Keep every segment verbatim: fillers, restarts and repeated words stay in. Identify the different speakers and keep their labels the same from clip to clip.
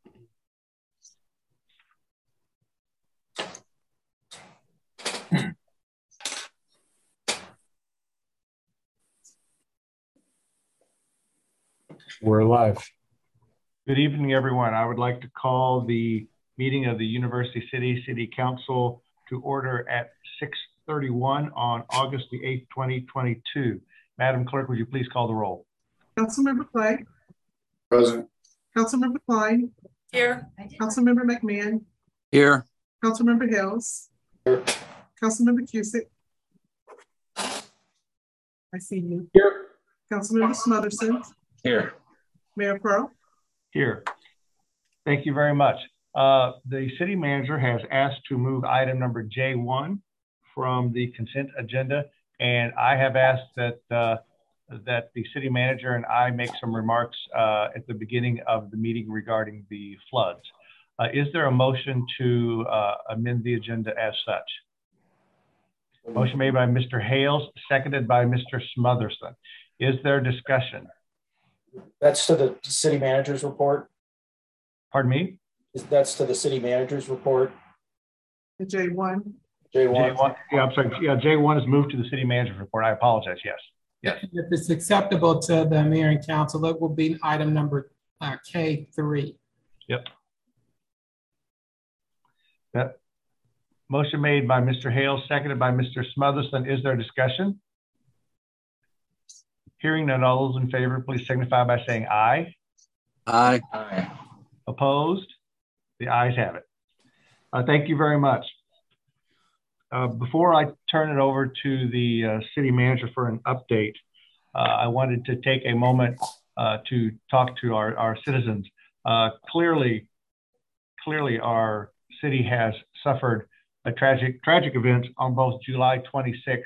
Speaker 1: We're live.
Speaker 2: Good evening, everyone. I would like to call the meeting of the University City City Council to order at six thirty-one on August the eighth, twenty twenty-two. Madam Clerk, would you please call the roll?
Speaker 3: Councilmember Clay.
Speaker 1: Present.
Speaker 3: Councilmember Klein.
Speaker 4: Here.
Speaker 3: Councilmember McMahon.
Speaker 5: Here.
Speaker 3: Councilmember Hills.
Speaker 1: Here.
Speaker 3: Councilmember Cusick. I see you.
Speaker 1: Here.
Speaker 3: Councilmember Smotherson.
Speaker 5: Here.
Speaker 3: Mayor Pro.
Speaker 2: Here. Thank you very much. Uh, the city manager has asked to move item number J one from the consent agenda, and I have asked that uh, that the city manager and I make some remarks uh, at the beginning of the meeting regarding the floods. Uh, is there a motion to uh, amend the agenda as such? Motion made by Mister Hales, seconded by Mister Smotherson. Is there discussion?
Speaker 6: That's to the city manager's report.
Speaker 2: Pardon me?
Speaker 6: That's to the city manager's report.
Speaker 3: The J one.
Speaker 6: J one.
Speaker 2: J one, yeah, I'm sorry. Yeah, J one is moved to the city manager's report. I apologize. Yes. Yes.
Speaker 4: If it's acceptable to the mayor and council, it will be item number uh, K three.
Speaker 2: Yep. That motion made by Mister Hales, seconded by Mister Smotherson. Is there discussion? Hearing none, all those in favor, please signify by saying aye.
Speaker 5: Aye.
Speaker 6: Aye.
Speaker 2: Opposed? The ayes have it. Uh, thank you very much. Uh, before I turn it over to the uh, city manager for an update, uh, I wanted to take a moment uh, to talk to our, our citizens. Uh, clearly, clearly our city has suffered a tragic, tragic event on both July twenty-sixth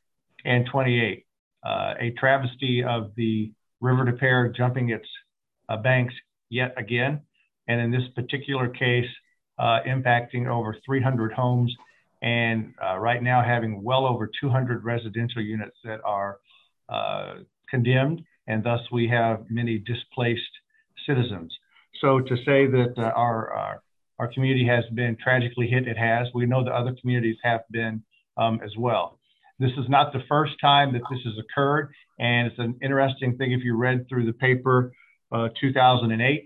Speaker 2: and twenty-eighth. Uh, a travesty of the River Des Peres jumping its uh, banks yet again. And in this particular case, uh, impacting over three hundred homes, and uh, right now having well over two hundred residential units that are uh, condemned, and thus we have many displaced citizens. So to say that uh, our, our, our community has been tragically hit, it has. We know that other communities have been um, as well. This is not the first time that this has occurred, and it's an interesting thing if you read through the paper, uh, two thousand eight,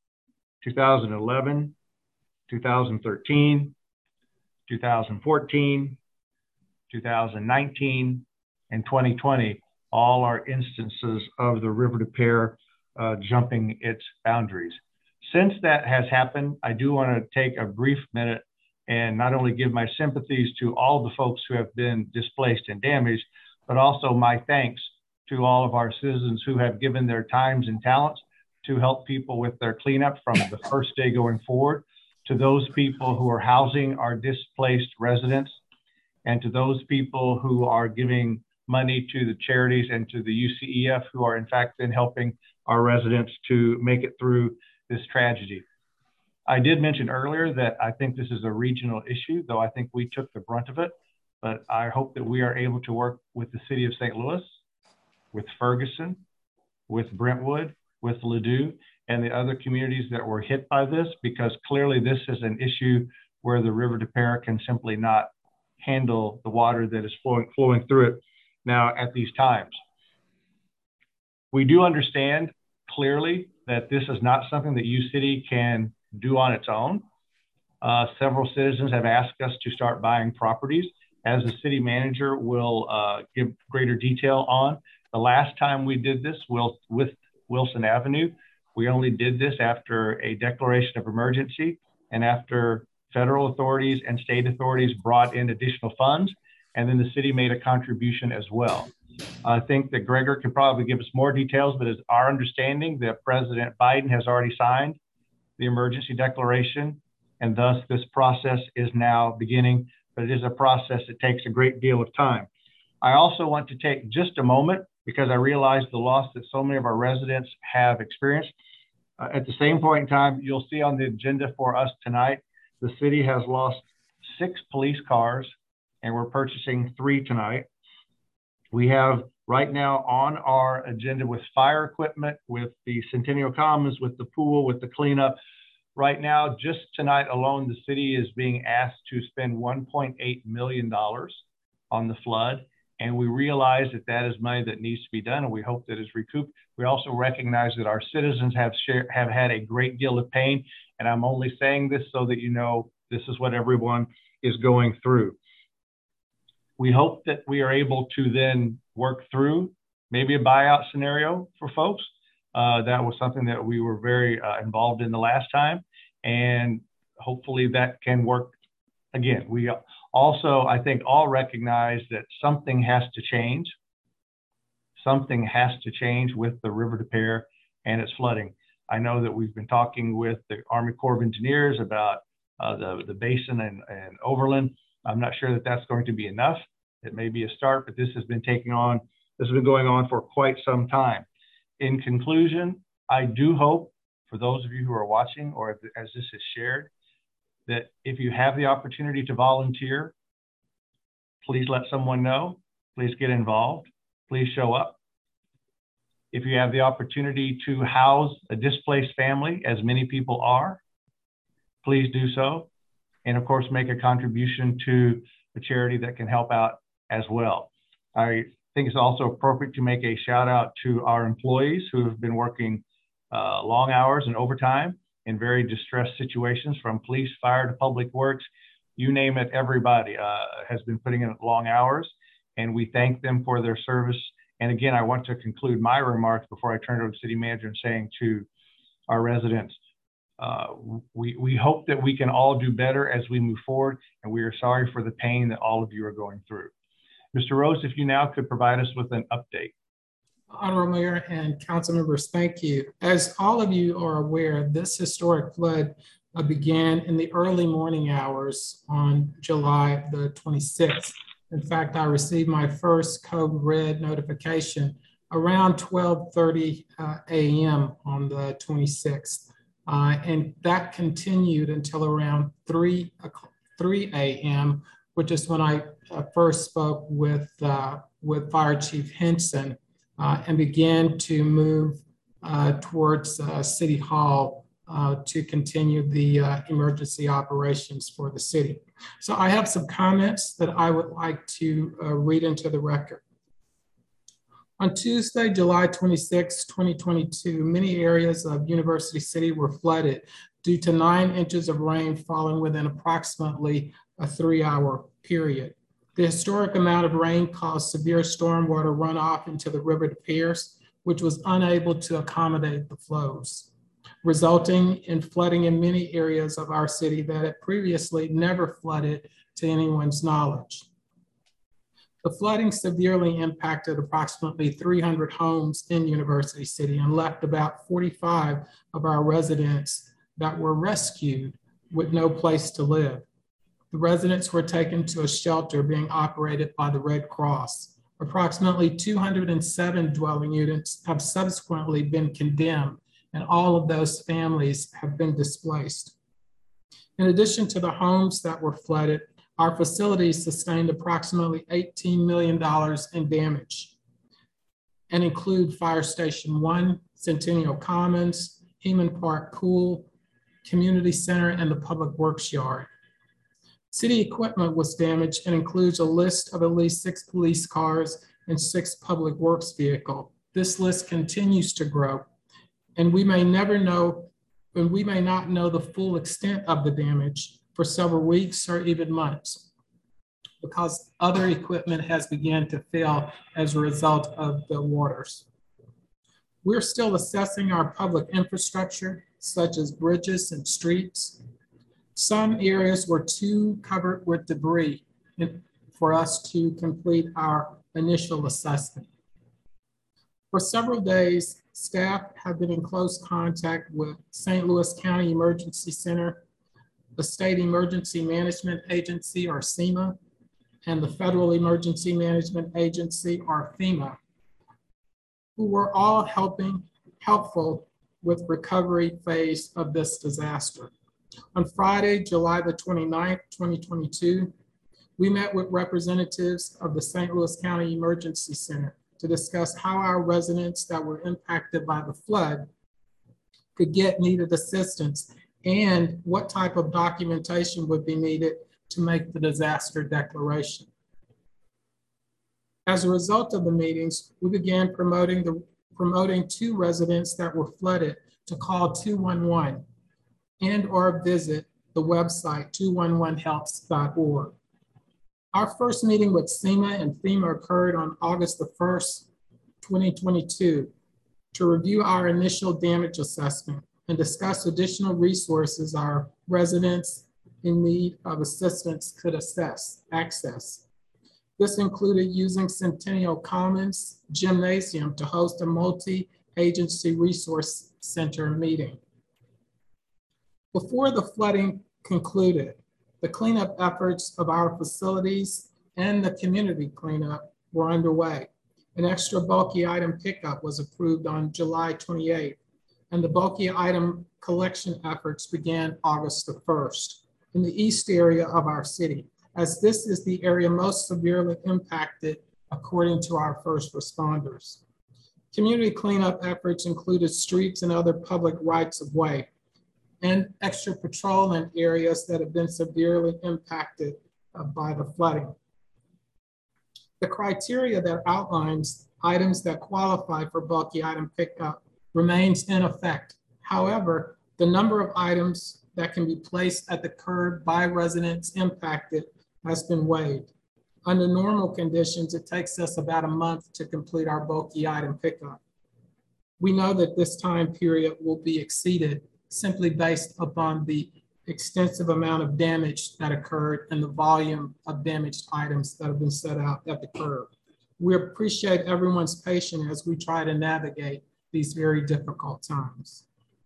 Speaker 2: two thousand eleven, two thousand thirteen, two thousand fourteen, two thousand nineteen, and twenty twenty, all are instances of the River Des Peres uh, jumping its boundaries. Since that has happened, I do want to take a brief minute and not only give my sympathies to all the folks who have been displaced and damaged, but also my thanks to all of our citizens who have given their times and talents to help people with their cleanup from the first day going forward, to those people who are housing our displaced residents, and to those people who are giving money to the charities and to the U C E F who are in fact been helping our residents to make it through this tragedy. I did mention earlier that I think this is a regional issue, though I think we took the brunt of it, but I hope that we are able to work with the city of Saint Louis, with Ferguson, with Brentwood, with Ladue, and the other communities that were hit by this, because clearly this is an issue where the River Des Peres can simply not handle the water that is flowing, flowing through it now at these times. We do understand clearly that this is not something that U City can do on its own. Uh, several citizens have asked us to start buying properties, as the city manager will uh, give greater detail on. The last time we did this will, with Wilson Avenue, we only did this after a declaration of emergency and after federal authorities and state authorities brought in additional funds, and then the city made a contribution as well. I think that Gregor can probably give us more details, but it's our understanding that President Biden has already signed the emergency declaration, and thus this process is now beginning, but it is a process that takes a great deal of time. I also want to take just a moment, because I realize the loss that so many of our residents have experienced. Uh, at the same point in time, you'll see on the agenda for us tonight, the city has lost six police cars, and we're purchasing three tonight. We have right now on our agenda with fire equipment, with the Centennial Commons, with the pool, with the cleanup, Right now, just tonight alone, the city is being asked to spend one point eight million dollars on the flood. And we realize that that is money that needs to be done, and we hope that it's recouped. We also recognize that our citizens have share, have had a great deal of pain, and I'm only saying this so that you know this is what everyone is going through. We hope that we are able to then work through maybe a buyout scenario for folks. Uh, that was something that we were very uh, involved in the last time, and hopefully that can work again. We also, I think, all recognize that something has to change. Something has to change with the River Des Peres and its flooding. I know that we've been talking with the Army Corps of Engineers about uh, the, the basin and, and Overland. I'm not sure that that's going to be enough. It may be a start, but this has been taking on, this has been going on for quite some time. In conclusion, I do hope for those of you who are watching, or as this is shared, that if you have the opportunity to volunteer, please let someone know, please get involved, please show up. If you have the opportunity to house a displaced family, as many people are, please do so. And of course, make a contribution to a charity that can help out as well. I think it's also appropriate to make a shout out to our employees who have been working uh, long hours and overtime in very distressed situations, from police, fire to public works, you name it, everybody uh, has been putting in long hours, and we thank them for their service. And again, I want to conclude my remarks before I turn it over to the city manager and saying to our residents, uh, we, we hope that we can all do better as we move forward, and we are sorry for the pain that all of you are going through. Mister Rose, if you now could provide us with an update.
Speaker 4: Honorable Mayor and council members, thank you. As all of you are aware, this historic flood uh, began in the early morning hours on July the twenty-sixth. In fact, I received my first code red notification around twelve thirty uh, a m on the twenty-sixth. Uh, and that continued until around three a m, which is when I uh, first spoke with, uh, with Fire Chief Henson. Uh, and began to move uh, towards uh, City Hall uh, to continue the uh, emergency operations for the city. So I have some comments that I would like to uh, read into the record. On Tuesday, July twenty-sixth, twenty twenty-two, many areas of University City were flooded due to nine inches of rain falling within approximately a three-hour period. The historic amount of rain caused severe stormwater runoff into the River Des Peres, which was unable to accommodate the flows, resulting in flooding in many areas of our city that had previously never flooded to anyone's knowledge. The flooding severely impacted approximately three hundred homes in University City and left about forty-five of our residents that were rescued with no place to live. The residents were taken to a shelter being operated by the Red Cross. Approximately two hundred seven dwelling units have subsequently been condemned, and all of those families have been displaced. In addition to the homes that were flooded, our facilities sustained approximately eighteen million dollars in damage and include Fire Station one, Centennial Commons, Heman Park Pool, Community Center, and the Public Works Yard. City equipment was damaged and includes a list of at least six police cars and six public works vehicles. This list continues to grow, and we may never know, and we may not know the full extent of the damage for several weeks or even months, because other equipment has begun to fail as a result of the waters. We're still assessing our public infrastructure, such as bridges and streets. Some areas were too covered with debris for us to complete our initial assessment. For several days, staff have been in close contact with Saint Louis County Emergency Center, the State Emergency Management Agency, or SEMA, and the Federal Emergency Management Agency, or FEMA, who were all helping, helpful with recovery phase of this disaster. On Friday, July the twenty-ninth, twenty twenty-two, we met with representatives of the Saint Louis County Emergency Center to discuss how our residents that were impacted by the flood could get needed assistance and what type of documentation would be needed to make the disaster declaration. As a result of the meetings, we began promoting the promoting to residents that were flooded to call two one one and or visit the website two one one helps dot org. Our first meeting with SEMA and FEMA occurred on August the first, twenty twenty-two, to review our initial damage assessment and discuss additional resources our residents in need of assistance could assess, access. This included using Centennial Commons Gymnasium to host a multi-agency resource center meeting. Before the flooding concluded, the cleanup efforts of our facilities and the community cleanup were underway. An extra bulky item pickup was approved on July twenty-eighth, and the bulky item collection efforts began August the first in the east area of our city, as this is the area most severely impacted according to our first responders. Community cleanup efforts included streets and other public rights of way, and extra patrol in areas that have been severely impacted uh, by the flooding. The criteria that outlines items that qualify for bulky item pickup remains in effect. However, the number of items that can be placed at the curb by residents impacted has been waived. Under normal conditions, it takes us about a month to complete our bulky item pickup. We know that this time period will be exceeded simply based upon the extensive amount of damage that occurred and the volume of damaged items that have been set out at the curb. We appreciate everyone's patience as we try to navigate these very difficult times.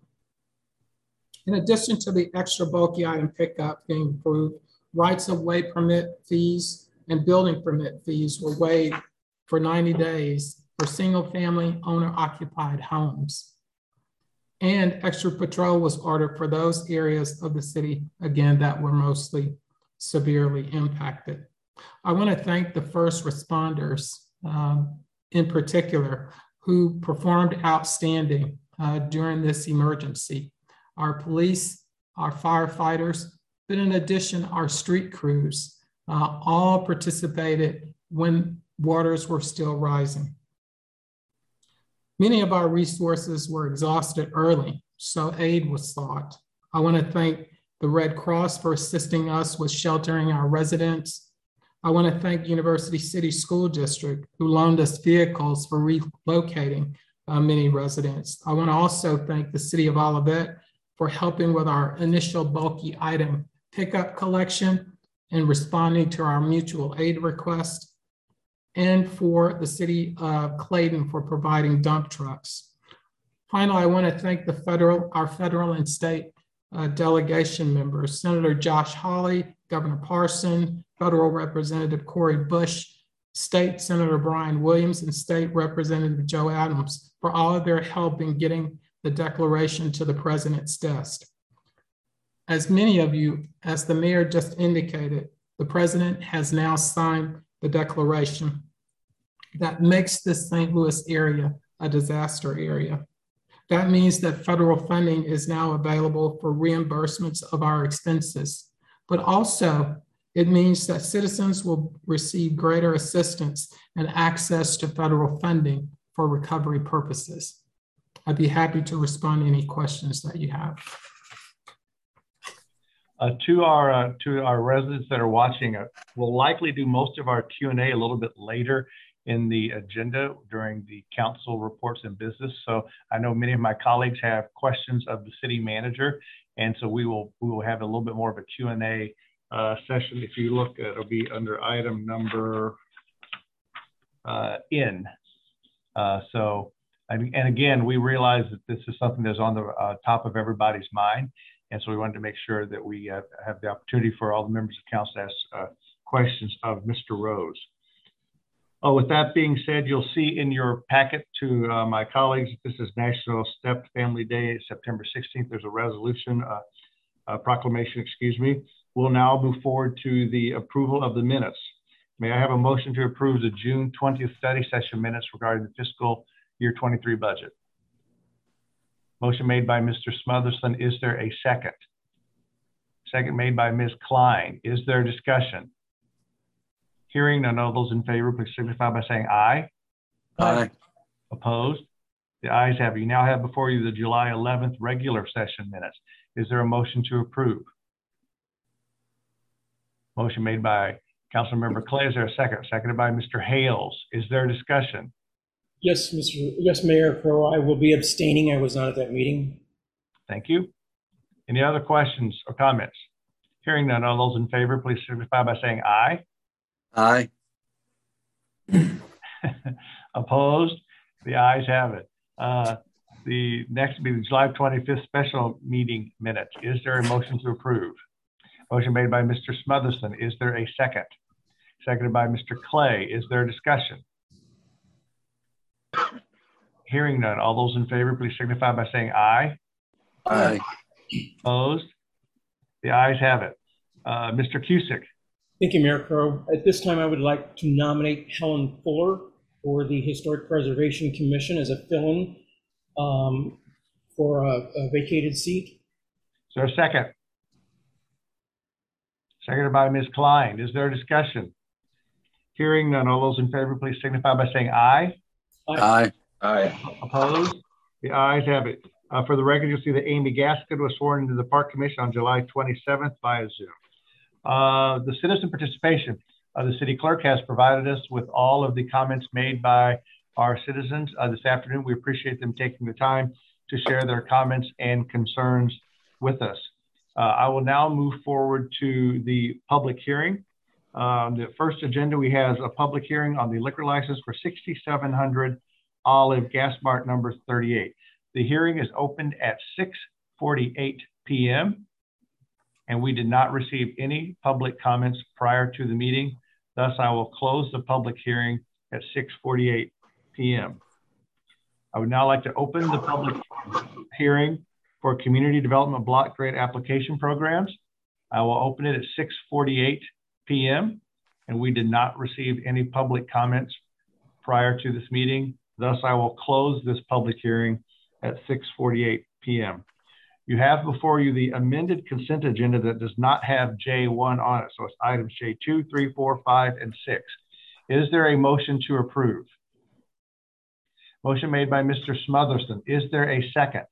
Speaker 4: In addition to the extra bulky item pickup being approved, rights of way permit fees and building permit fees were waived for ninety days for single family owner occupied homes. And extra patrol was ordered for those areas of the city, again, that were mostly severely impacted. I want to thank the first responders um, in particular who performed outstanding uh, during this emergency. Our police, our firefighters, but in addition, our street crews uh, all participated when waters were still rising. Many of our resources were exhausted early, so aid was sought. I want to thank the Red Cross for assisting us with sheltering our residents. I want to thank University City School District, who loaned us vehicles for relocating uh, many residents. I want to also thank the City of Olivet for helping with our initial bulky item pickup collection and responding to our mutual aid request, and for the City of Clayton for providing dump trucks. Finally, I want to thank the federal, our federal and state uh, delegation members, Senator Josh Hawley, Governor Parson, Federal Representative Cori Bush, State Senator Brian Williams, and State Representative Joe Adams for all of their help in getting the declaration to the President's desk. As many of you, as the mayor just indicated, the President has now signed the declaration that makes this Saint Louis area a disaster area. That means that federal funding is now available for reimbursements of our expenses, but also it means that citizens will receive greater assistance and access to federal funding for recovery purposes. I'd be happy to respond to any questions that you have.
Speaker 2: Uh, to our uh, to our residents that are watching, uh, we'll likely do most of our Q and A a little bit later in the agenda during the council reports and business. So I know many of my colleagues have questions of the city manager, and so we will we will have a little bit more of a Q and A uh, session. If you look, it'll be under item number uh, N. Uh, so and, and again, we realize that this is something that's on the uh, top of everybody's mind. And so we wanted to make sure that we uh, have the opportunity for all the members of council to ask uh, questions of Mister Rose. Oh, with that being said, you'll see in your packet to uh, my colleagues, this is National Step Family Day, September sixteenth. There's a resolution, uh, a proclamation, excuse me. We'll now move forward to the approval of the minutes. May I have a motion to approve the June twentieth study session minutes regarding the fiscal year twenty-three budget? Motion made by Mister Smotherson. Is there a second? Second made by Miz Klein. Is there discussion? Hearing none, all those in favor, please signify by saying aye.
Speaker 1: Aye.
Speaker 2: Opposed? The ayes have it. You now have before you the July eleventh regular session minutes. Is there a motion to approve? Motion made by Councilmember Clay. Is there a second? Seconded by Mister Hales. Is there discussion?
Speaker 5: Yes, Mister Yes, Mayor Pro, I will be abstaining. I was not at that meeting.
Speaker 2: Thank you. Any other questions or comments? Hearing none, all those in favor, please signify by saying aye.
Speaker 1: Aye.
Speaker 2: Opposed? The ayes have it. Uh, the next will be the July twenty-fifth special meeting minutes. Is there a motion to approve? Motion made by Mister Smotherson. Is there a second? Seconded by Mister Clay. Is there discussion? Hearing none. All those in favor, please signify by saying aye.
Speaker 1: Aye.
Speaker 2: Opposed? The ayes have it. Uh, Mister Cusick.
Speaker 5: Thank you, Mayor Crowe. At this time, I would like to nominate Helen Fuller for the Historic Preservation Commission as a fill-in um, for a, a vacated seat.
Speaker 2: Is there a second? Seconded by Miz Klein. Is there a discussion? Hearing none. All those in favor, please signify by saying aye.
Speaker 1: Aye. Aye.
Speaker 2: Opposed? The ayes have it. Uh, for the record, you'll see that Amy Gaskin was sworn into the Park Commission on July twenty-seventh via Zoom. Uh, the citizen participation. Uh, the city clerk has provided us with all of the comments made by our citizens uh, this afternoon. We appreciate them taking the time to share their comments and concerns with us. Uh, I will now move forward to the public hearing. Um, the first agenda we have a public hearing on the liquor license for sixty-seven hundred Olive Gas Mart number thirty-eight. The hearing is opened at six forty-eight p m and we did not receive any public comments prior to the meeting. Thus, I will close the public hearing at six forty-eight p m I would now like to open the public hearing for Community Development Block Grant Application Programs. I will open it at six forty-eight p m and we did not receive any public comments prior to this meeting. Thus, I will close this public hearing at six forty-eight p m You have before you the amended consent agenda that does not have J one on it. So it's items J two, three, four, five, and six. Is there a motion to approve? Motion made by Mister Smotherson. Is there a second?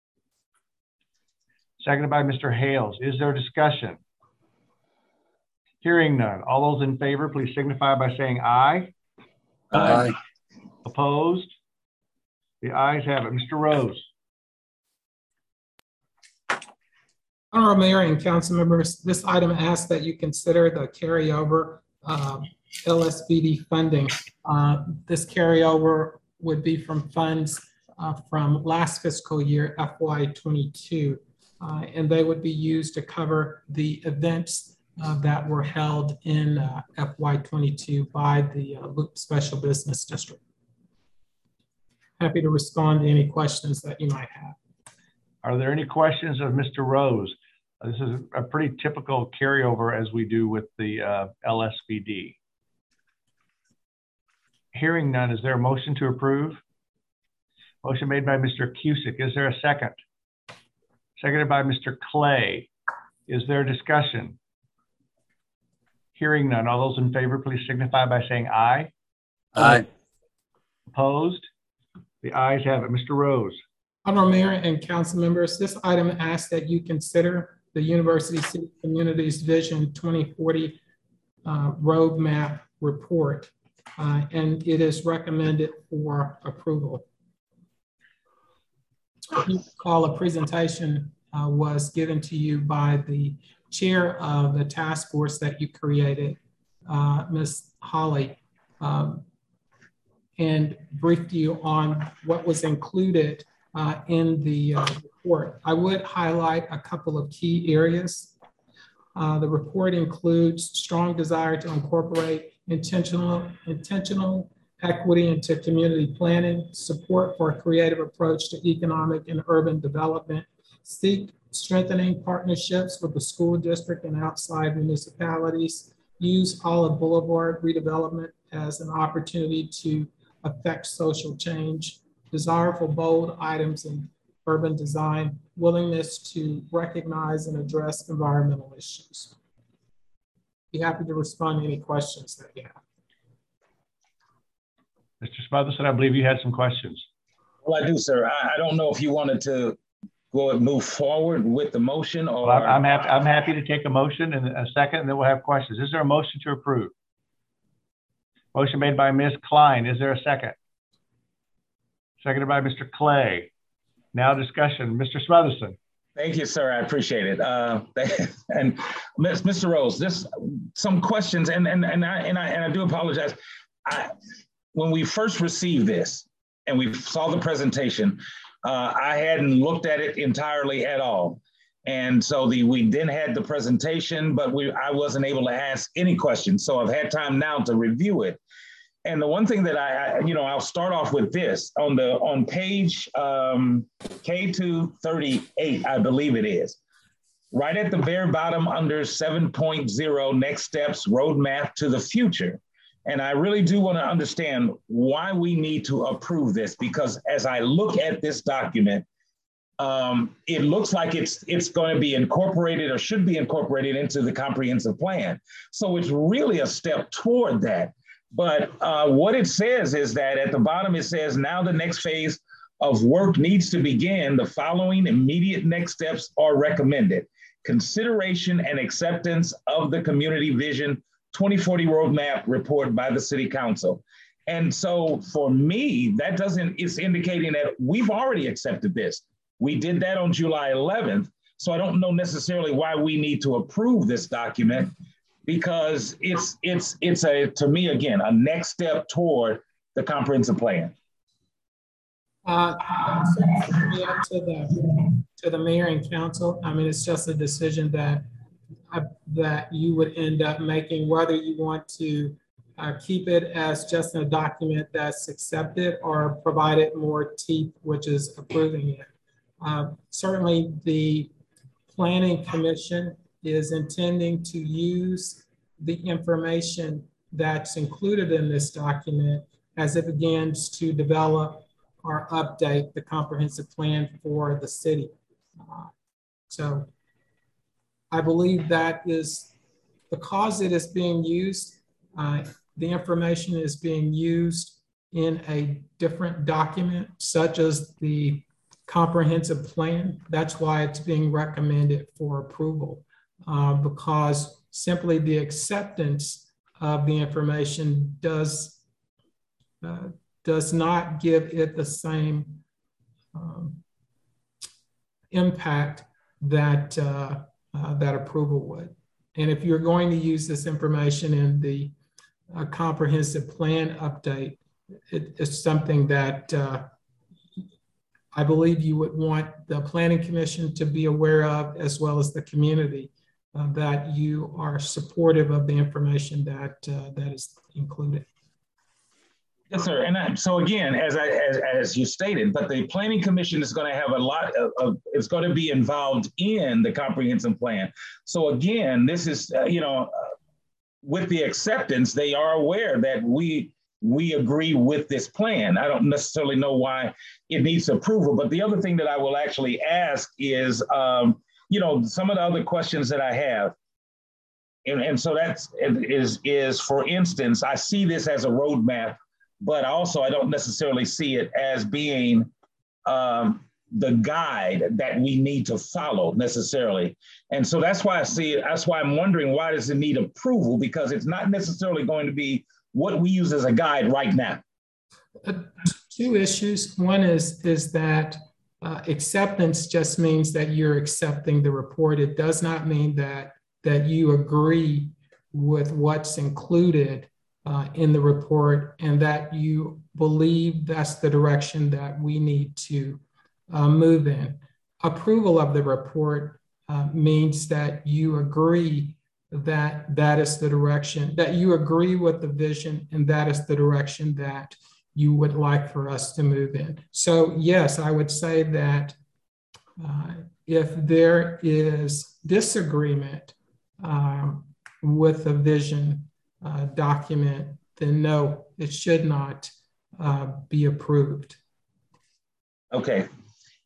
Speaker 2: Seconded by Mister Hales. Is there discussion? Hearing none. All those in favor, please signify by saying aye.
Speaker 1: Aye.
Speaker 2: Opposed? The ayes have it. Mister Rose.
Speaker 4: Honorable Mayor and council members, this item asks that you consider the carryover uh, L S V D funding. Uh, this carryover would be from funds uh, from last fiscal year, F Y twenty-two, uh, and they would be used to cover the events uh, that were held in uh, F Y twenty-two by the uh, Loop Special Business District. Happy to respond to any questions that you might have.
Speaker 2: Are there any questions of Mister Rose? Uh, this is a pretty typical carryover as we do with the uh, L S V D. Hearing none, is there a motion to approve? Motion made by Mister Cusick. Is there a second? Seconded by Mister Clay. Is there discussion? Hearing none, all those in favor, please signify by saying aye.
Speaker 1: Aye.
Speaker 2: Opposed? The ayes have it. Mister Rose.
Speaker 4: Honorable Mayor and council members, this item asks that you consider the University City Communities Vision twenty forty uh, Roadmap Report, uh, and it is recommended for approval. If you recall, a presentation uh, was given to you by the chair of the task force that you created, uh, Miz Holly, um, and briefed you on what was included Uh, in the uh, report. I would highlight a couple of key areas. Uh, the report includes strong desire to incorporate intentional, intentional equity into community planning, support for a creative approach to economic and urban development, seek strengthening partnerships with the school district and outside municipalities, use Olive Boulevard redevelopment as an opportunity to affect social change, desire for bold items in urban design, willingness to recognize and address environmental issues. Be happy to respond to any questions that you have.
Speaker 2: Mister Smotherson, I believe you had some questions.
Speaker 1: Well, I do, sir. I, I don't know if you wanted to go and move forward with the motion or.
Speaker 2: Well, I'm, I'm happy. I'm happy to take a motion in a second, and then we'll have questions. Is there a motion to approve? Motion made by Miz Klein. Is there a second? Seconded by Mister Clay. Now discussion. Mister Smotherson.
Speaker 1: Thank you, sir. I appreciate it. Uh, and Mister Rose, this some questions, and and and I and I and I do apologize. I, when we first received this and we saw the presentation, uh, I hadn't looked at it entirely at all, and so the we then had the presentation, but we I wasn't able to ask any questions. So I've had time now to review it. And the one thing that I, I, you know, I'll start off with this on the on page um, K two thirty-eight, I believe it is, right at the very bottom under seven point oh, next steps, roadmap to the future. And I really do want to understand why we need to approve this, because as I look at this document, um, it looks like it's it's going to be incorporated or should be incorporated into the comprehensive plan. So it's really a step toward that. But uh, what it says is that at the bottom, it says, now the next phase of work needs to begin. The following immediate next steps are recommended. Consideration and acceptance of the Community Vision twenty forty Roadmap report by the City Council. And so for me, that doesn't, it's indicating that we've already accepted this. We did that on July eleventh. So I don't know necessarily why we need to approve this document, because it's it's it's a, to me, again, a next step toward the comprehensive plan.
Speaker 4: Uh, yeah, to the to the mayor and council. I mean, it's just a decision that uh, that you would end up making, whether you want to uh, keep it as just a document that's accepted or provide it more teeth, which is approving it. Uh, certainly, the Planning Commission is intending to use the information that's included in this document as it begins to develop or update the comprehensive plan for the city. Uh, so I believe that is, because it is being used, uh, the information is being used in a different document, such as the comprehensive plan. That's why it's being recommended for approval, uh, because simply the acceptance of the information does, uh, does not give it the same um, impact that, uh, uh, that approval would. And if you're going to use this information in the uh, comprehensive plan update, it, it's something that uh, I believe you would want the Planning Commission to be aware of, as well as the community, uh, that you are supportive of the information that uh, that is included.
Speaker 1: Yes, sir. And I, so again, as I as, as you stated, but the Planning Commission is going to have a lot of, of it's going to be involved in the comprehensive plan. So again, this is uh, you know, uh, with the acceptance, they are aware that we. we agree with this plan. I don't necessarily know why it needs approval, but the other thing that I will actually ask is, um, you know, some of the other questions that I have. And, and so that's, is, is, for instance, I see this as a roadmap, but also I don't necessarily see it as being um, the guide that we need to follow necessarily. And so that's why I see it, that's why I'm wondering, why does it need approval? Because it's not necessarily going to be what we use as a guide right now.
Speaker 4: Uh, two issues. One is, is that uh, acceptance just means that you're accepting the report. It does not mean that, that you agree with what's included uh, in the report and that you believe that's the direction that we need to uh, move in. Approval of the report uh, means that you agree that that is the direction, that you agree with the vision, and that is the direction that you would like for us to move in. So yes, I would say that uh, if there is disagreement um, with the vision uh, document, then no, it should not uh, be approved.
Speaker 1: Okay.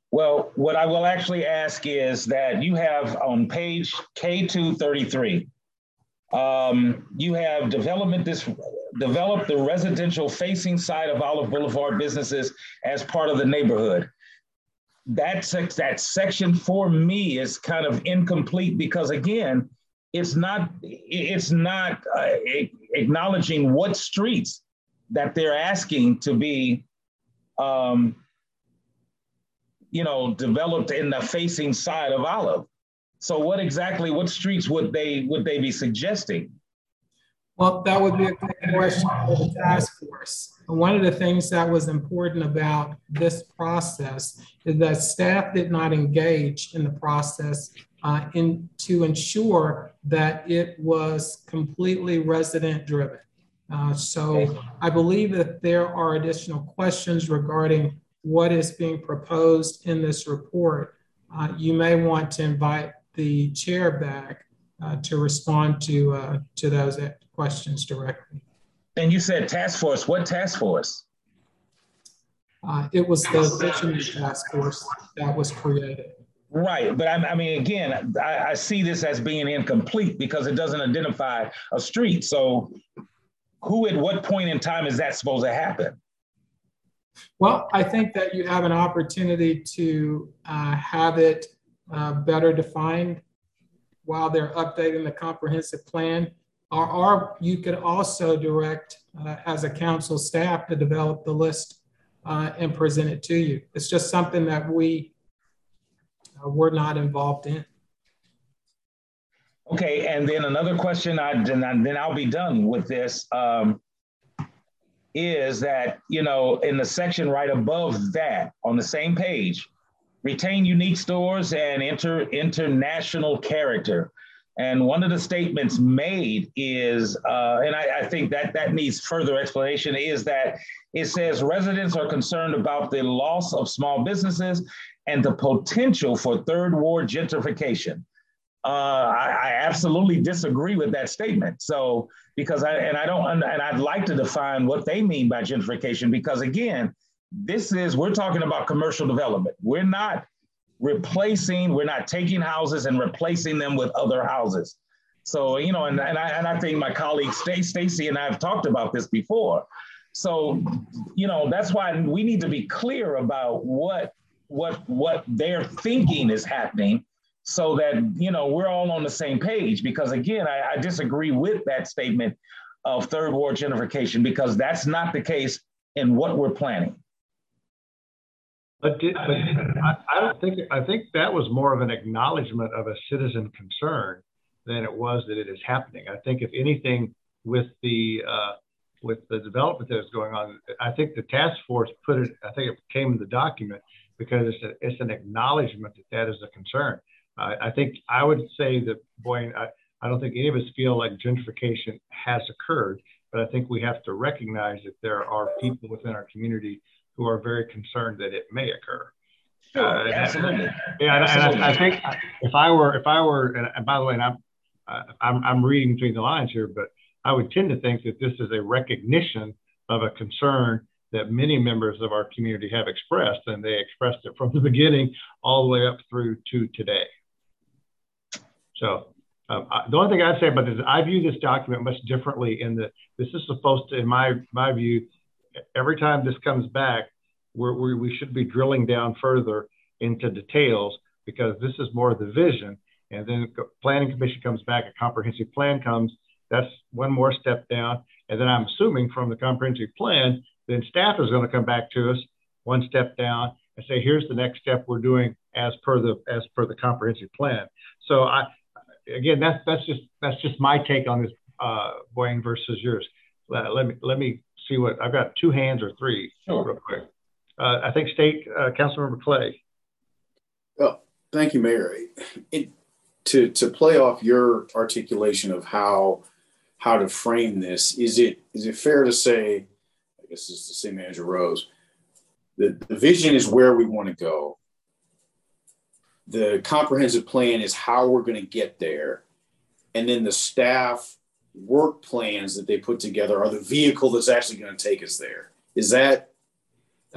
Speaker 1: Well, what I will actually ask is that you have on page K two thirty-three, um, you have development this develop the residential facing side of Olive Boulevard businesses as part of the neighborhood. That, sec that section for me is kind of incomplete because again, it's not it's not uh, acknowledging what streets that they're asking to be um, you know, developed in the facing side of Olive. So what exactly, what streets would they would they be suggesting?
Speaker 4: Well, that would be a good question for the task force. One of the things that was important about this process is that staff did not engage in the process uh, in, to ensure that it was completely resident driven. Uh, so I believe that there are additional questions regarding what is being proposed in this report. Uh, you may want to invite the chair back uh, to respond to, uh, to those questions directly.
Speaker 1: And you said task force, what task force?
Speaker 4: Uh, it was the vision task force that was created.
Speaker 1: Right, but I, I mean, again, I, I see this as being incomplete because it doesn't identify a street. So who at what point in time is that supposed to happen?
Speaker 4: Well, I think that you have an opportunity to uh, have it uh, better defined while they're updating the comprehensive plan, or, or you could also direct uh, as a council staff to develop the list uh, and present it to you. It's just something that we uh, were not involved in.
Speaker 1: Okay, and then another question, I, then, I, then I'll be done with this, um, is that, you know, in the section right above that, on the same page, retain unique stores and inter, international character. And one of the statements made is, uh, and I, I think that that needs further explanation, is that it says residents are concerned about the loss of small businesses and the potential for third ward gentrification. Uh, I, I absolutely disagree with that statement. So, because I, and I don't, and I'd like to define what they mean by gentrification, because again, this is, we're talking about commercial development. We're not replacing, we're not taking houses and replacing them with other houses. So, you know, and, and, I, and I think my colleague Stacy and I have talked about this before. So, you know, that's why we need to be clear about what, what, what they're thinking is happening, so that, you know, we're all on the same page. Because again, I, I disagree with that statement of third ward gentrification, because that's not the case in what we're planning.
Speaker 2: But, did, but I, I don't think, I think that was more of an acknowledgement of a citizen concern than it was that it is happening. I think if anything, with the, uh, with the development that is going on, I think the task force put it, I think it came in the document because it's, a, it's an acknowledgement that that is a concern. Uh, I think I would say that, boy, I, I don't think any of us feel like gentrification has occurred, but I think we have to recognize that there are people within our community who are very concerned that it may occur.
Speaker 1: Sure,
Speaker 2: uh,
Speaker 1: absolutely.
Speaker 2: And, yeah, absolutely. And I, I think if I were, if I were, and by the way, and I'm, uh, I'm, I'm reading between the lines here, but I would tend to think that this is a recognition of a concern that many members of our community have expressed, and they expressed it from the beginning all the way up through to today. So um, I, the only thing I'd say about this is I view this document much differently in that this is supposed to, in my, my view, every time this comes back, we're, we're, we should be drilling down further into details, because this is more of the vision. And then the planning commission comes back, a comprehensive plan comes, that's one more step down. And then I'm assuming from the comprehensive plan, then staff is going to come back to us one step down and say, here's the next step we're doing as per the, as per the comprehensive plan. So I, again, that's, that's just, that's just my take on this, uh, Boyne versus yours. Uh, let me, let me see what, I've got two hands or three. Sure. Real quick. Uh, I think State uh, Councilmember Clay.
Speaker 7: Well, thank you, Mayor. It, to, to play off your articulation of how, how to frame this, is it, is it fair to say, I guess it's the City Manager Rose, the, the vision is where we want to go. The comprehensive plan is how we're going to get there. And then the staff work plans that they put together are the vehicle that's actually going to take us there. Is that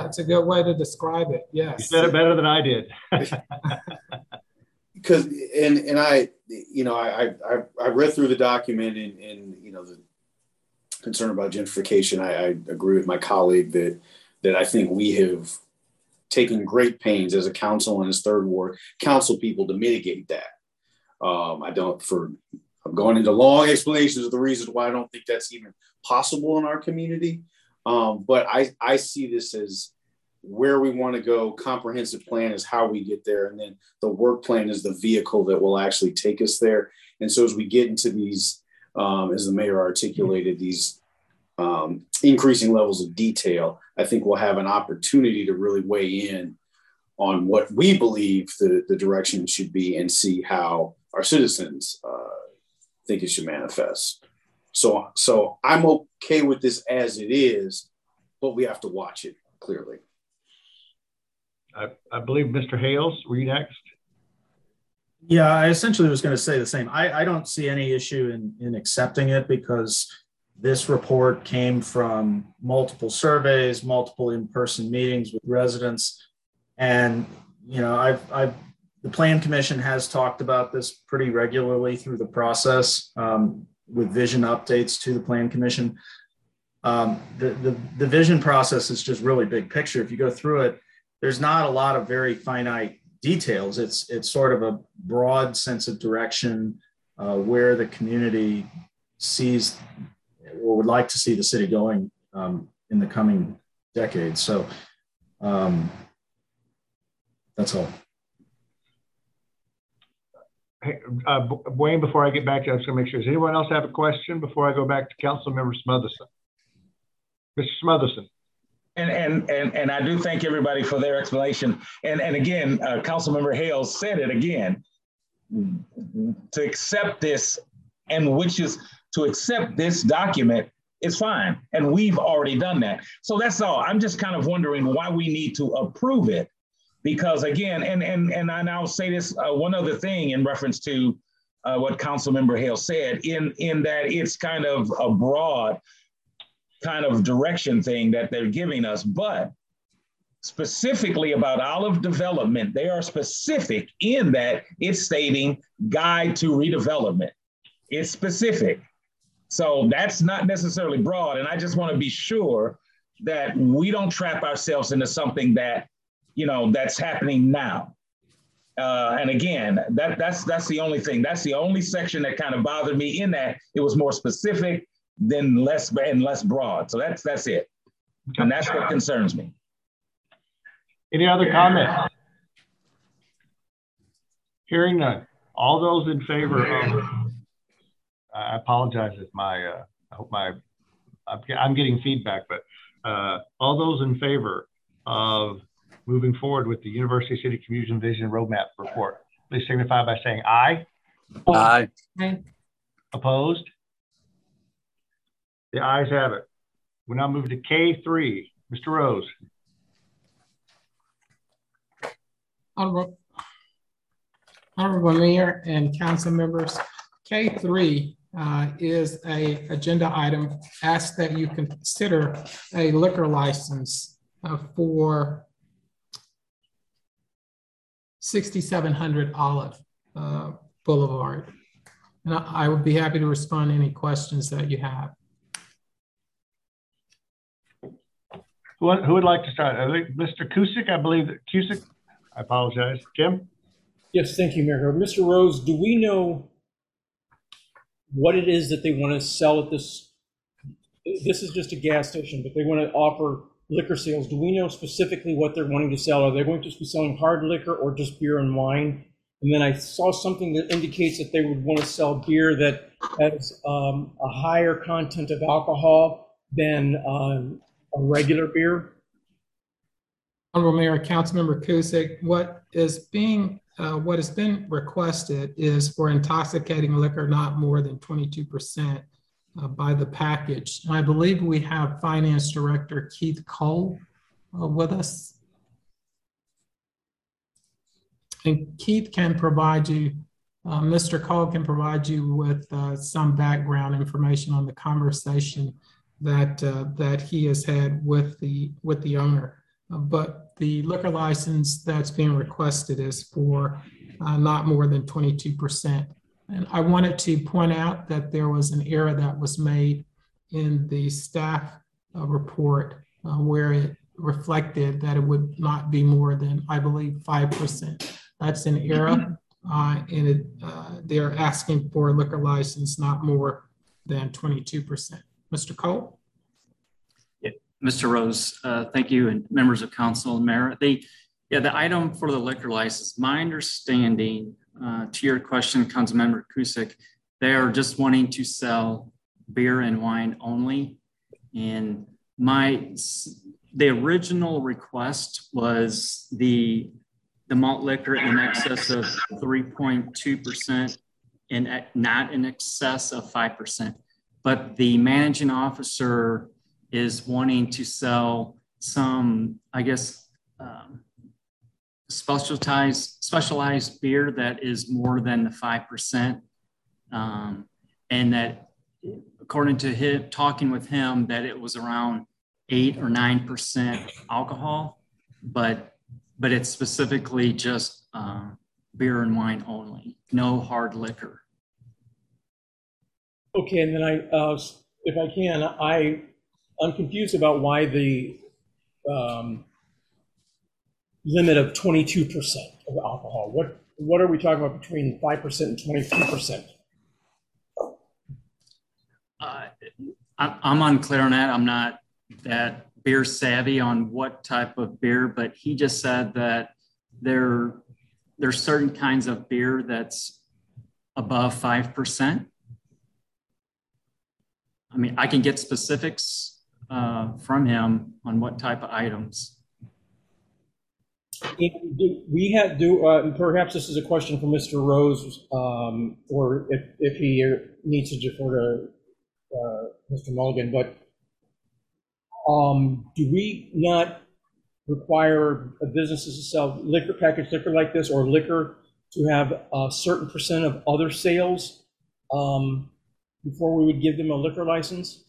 Speaker 4: That's a good way to describe it. Yes.
Speaker 2: You said it better than I did.
Speaker 7: Because and and I, you know, I I I read through the document and and you know the concern about gentrification. I, I agree with my colleague that that I think we have taken great pains as a council and as third ward council people to mitigate that. Um, I don't for I'm going into long explanations of the reasons why I don't think that's even possible in our community. Um, but I I see this as where we want to go. Comprehensive plan is how we get there. And then the work plan is the vehicle that will actually take us there. And so as we get into these, um, as the mayor articulated, these um, increasing levels of detail, I think we'll have an opportunity to really weigh in on what we believe the, the direction should be and see how our citizens uh, think it should manifest. So, so I'm okay with this as it is, but we have to watch it clearly.
Speaker 2: I, I believe Mister Hales, were you next?
Speaker 8: Yeah, I essentially was going to say the same. I, I don't see any issue in, in accepting it because this report came from multiple surveys, multiple in-person meetings with residents. And, you know, I've, I've, the Plan Commission has talked about this pretty regularly through the process um, with vision updates to the Plan Commission. Um, the, the, the vision process is just really big picture. If you go through it, there's not a lot of very finite details. It's it's sort of a broad sense of direction uh, where the community sees or would like to see the city going um, in the coming decades. So um, that's all.
Speaker 2: Hey, uh, Wayne, before I get back to you, I was going to make sure, does anyone else have a question before I go back to Councilmember Smotherson? Mister Smotherson.
Speaker 1: And, and and and I do thank everybody for their explanation. And and again, uh, Councilmember Hales said it again. To accept this, and which is to accept this document is fine, and we've already done that. So that's all. I'm just kind of wondering why we need to approve it, because again, and and and I now say this uh, one other thing in reference to uh, what Councilmember Hales said, in in that it's kind of a broad kind of direction thing that they're giving us, but specifically about olive development, they are specific in that it's stating guide to redevelopment. It's specific. So that's not necessarily broad. And I just want to be sure that we don't trap ourselves into something that, you know, that's happening now. Uh, and again, that that's that's the only thing. That's the only section that kind of bothered me, in that it was more specific than less and less broad. So that's that's it. And that's what concerns me.
Speaker 2: Any other comments? Hearing none. All those in favor of, I apologize if my, uh, I hope my, I'm getting feedback, but uh, all those in favor of moving forward with the University City Community Vision Roadmap report, please signify by saying aye.
Speaker 9: Aye.
Speaker 4: Aye.
Speaker 2: Opposed? The ayes have it. We'll now move to K three. Mister Rose.
Speaker 4: Honorable, Honorable Mayor and council members, K three uh, is a agenda item. Ask that you consider a liquor license uh, for sixty-seven hundred Olive uh, Boulevard. And I, I would be happy to respond to any questions that you have.
Speaker 2: Who, who would like to start? I think Mister Cusick, I believe that Cusick, I apologize. Jim?
Speaker 5: Yes, thank you, Mayor. Mister Rose, do we know what it is that they want to sell at this? This is just a gas station, but they want to offer liquor sales. Do we know specifically what they're wanting to sell? Are they going to be selling hard liquor or just beer and wine? And then I saw something that indicates that they would want to sell beer that has um, a higher content of alcohol than um, a regular beer.
Speaker 4: Honorable Mayor, Councilmember Cusick, what is being, uh, what has been requested is for intoxicating liquor not more than twenty-two percent uh, by the package. And I believe we have Finance Director Keith Cole uh, with us. And Keith can provide you, uh, Mister Cole can provide you with uh, some background information on the conversation that uh, that he has had with the with the owner uh, but the liquor license that's being requested is for uh, not more than twenty-two percent. And I wanted to point out that there was an error that was made in the staff uh, report uh, where it reflected that it would not be more than, I believe, five percent. That's an error, uh, and it, uh, they're asking for a liquor license not more than twenty-two percent. Mister Cole?
Speaker 9: Yeah, Mister Rose, uh, thank you, and members of council and mayor. The, yeah, the item for the liquor license, my understanding, uh, to your question, Councilmember Cusick, they are just wanting to sell beer and wine only. And my, the original request was the, the malt liquor in excess of three point two percent and not in excess of five percent. But the managing officer is wanting to sell some, I guess, um, specialized, specialized beer that is more than the five percent. Um, and that, according to him, talking with him, that it was around eight or nine percent alcohol, but, but it's specifically just uh, beer and wine only, no hard liquor.
Speaker 5: Okay, and then I, uh, if I can, I, I'm confused about why the um, limit of twenty-two percent of alcohol. What, what are we talking about between five percent and twenty-two percent?
Speaker 9: Uh, I, I'm unclear on that. I'm not that beer savvy on what type of beer, but he just said that there, there's certain kinds of beer that's above five percent. I mean, I can get specifics uh, from him on what type of items.
Speaker 5: Do we have do uh, and perhaps this is a question for Mister Rose, um, or if, if he needs to defer to uh, Mister Mulligan, but um, do we not require businesses to sell liquor, packaged liquor like this, or liquor to have a certain percent of other sales um, before we would give them a liquor license?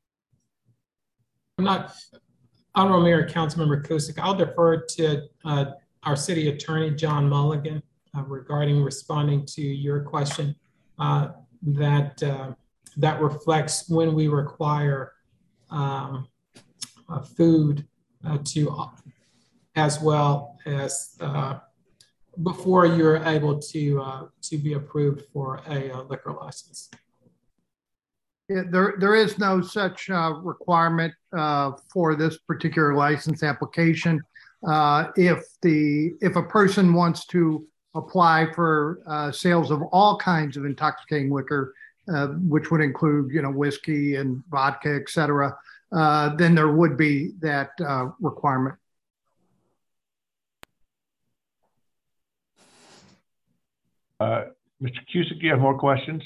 Speaker 4: I'm not, Honorable Mayor, Councilmember Cusick, I'll defer to uh, our city attorney, John Mulligan, uh, regarding responding to your question. Uh, that uh, that reflects when we require um, uh, food uh, to, uh, as well as uh, before you're able to uh, to be approved for a, a liquor license.
Speaker 10: Yeah, there, there is no such uh, requirement uh, for this particular license application. Uh, if the if a person wants to apply for uh, sales of all kinds of intoxicating liquor, uh, which would include, you know, whiskey and vodka, et cetera, uh, then there would be that uh, requirement.
Speaker 2: Uh, Mister Cusick, do you have more questions?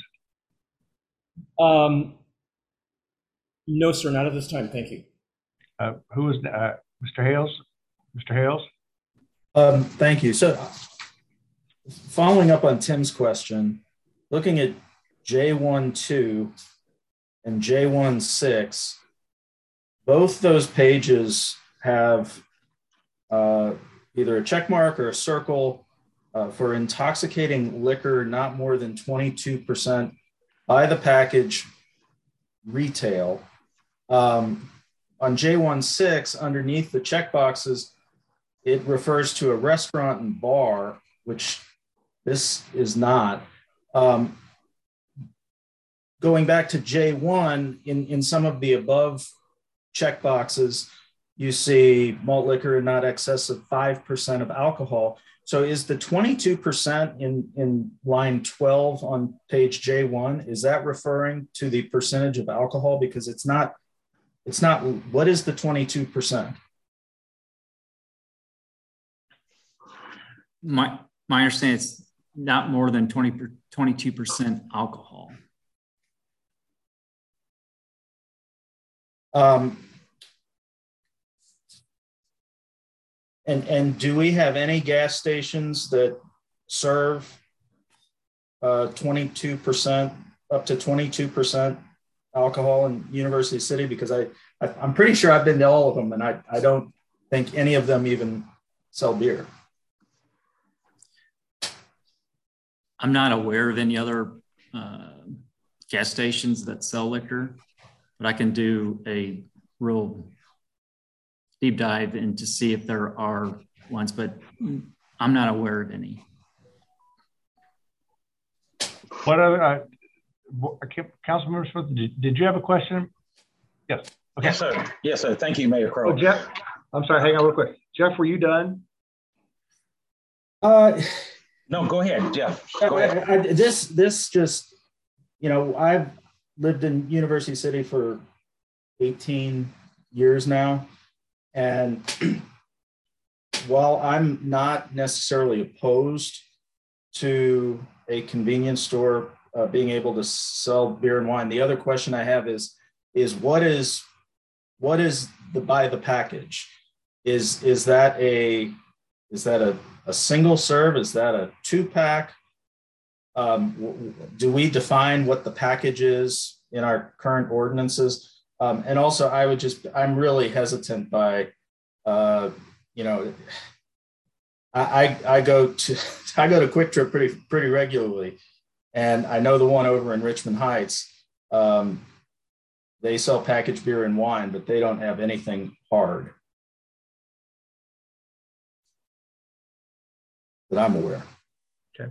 Speaker 5: Um, no, sir, not at this time. Thank you.
Speaker 2: Uh, who is uh, Mister Hales? Mister Hales?
Speaker 8: Um, thank you. So following up on Tim's question, looking at J one two and J one six, both those pages have uh, either a check mark or a circle uh, for intoxicating liquor not more than twenty-two percent by the package retail. Um, on J one six, underneath the check boxes, it refers to a restaurant and bar, which this is not. Um, going back to J one, in, in some of the above check boxes, you see malt liquor not excess of five percent of alcohol. So is the twenty-two percent in, in line twelve on page J one, is that referring to the percentage of alcohol? Because it's not, it's not, what is the twenty-two percent?
Speaker 9: My, my understanding is not more than twenty, twenty-two percent alcohol.
Speaker 8: Um, And, and do we have any gas stations that serve uh, twenty-two percent, up to twenty-two percent alcohol in University City? Because I, I, I'm pretty sure I've been to all of them, and I, I don't, think any of them even sell beer.
Speaker 9: I'm not aware of any other uh, gas stations that sell liquor, but I can do a real deep dive in to see if there are ones, but I'm not aware of any.
Speaker 2: What other, uh, Councilmember Smith, did, did you have a question? Yes. Okay.
Speaker 1: Yes, sir. Yes, sir. Thank you, Mayor Crow.
Speaker 2: Oh, Jeff, I'm sorry, hang on real quick. Jeff, were you done?
Speaker 8: Uh,
Speaker 1: no, go ahead, Jeff. Go ahead.
Speaker 8: I, I, this, this just, you know, I've lived in University City for eighteen years now. And while I'm not necessarily opposed to a convenience store uh, being able to sell beer and wine, the other question I have is, is what is, what is the by the package? Is, is that a, is that a, a single serve? Is that a two pack? Um, do we define what the package is in our current ordinances? Um, and also I would just, I'm really hesitant by, uh, you know, I, I, I go to, I go to Quick Trip pretty, pretty regularly. And I know the one over in Richmond Heights, um, they sell packaged beer and wine, but they don't have anything hard that I'm aware.
Speaker 2: Okay.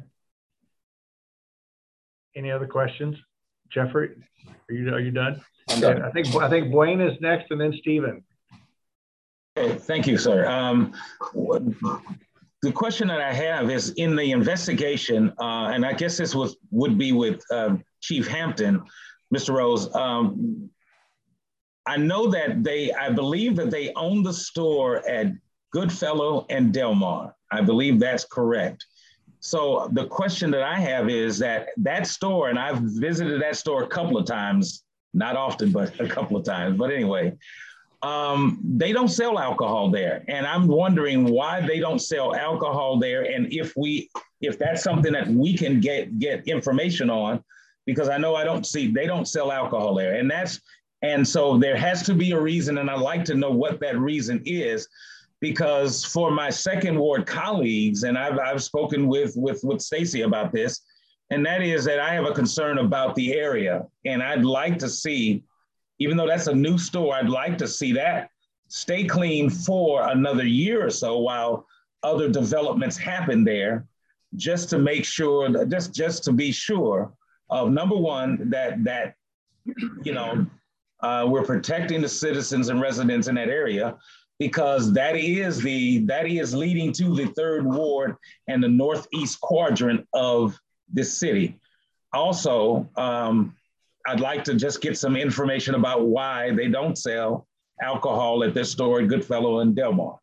Speaker 2: Any other questions? Jeffrey, are you, are you done?
Speaker 8: I'm done.
Speaker 2: I think, I think Blaine is next and then Stephen.
Speaker 1: Okay, thank you, sir. Um, the question that I have is in the investigation, uh, and I guess this was would be with uh, Chief Hampton, Mister Rose. Um, I know that they, I believe that they own the store at Goodfellow and Del Mar. I believe that's correct. So the question that I have is that that store, and I've visited that store a couple of times, not often, but a couple of times. But anyway, um, they don't sell alcohol there. And I'm wondering why they don't sell alcohol there. And if we, if that's something that we can get, get information on, because I know I don't see, they don't sell alcohol there. And that's, and so there has to be a reason. And I'd like to know what that reason is, because for my second ward colleagues, and I've, I've spoken with, with, with Stacy about this, and that is that I have a concern about the area. And I'd like to see, even though that's a new store, I'd like to see that stay clean for another year or so while other developments happen there, just to make sure, that, just, just to be sure of, number one, that, that you know, uh, we're protecting the citizens and residents in that area, because that is the, that is leading to the third ward and the northeast quadrant of this city. Also, um, I'd like to just get some information about why they don't sell alcohol at this store at Goodfellow and Del Mar.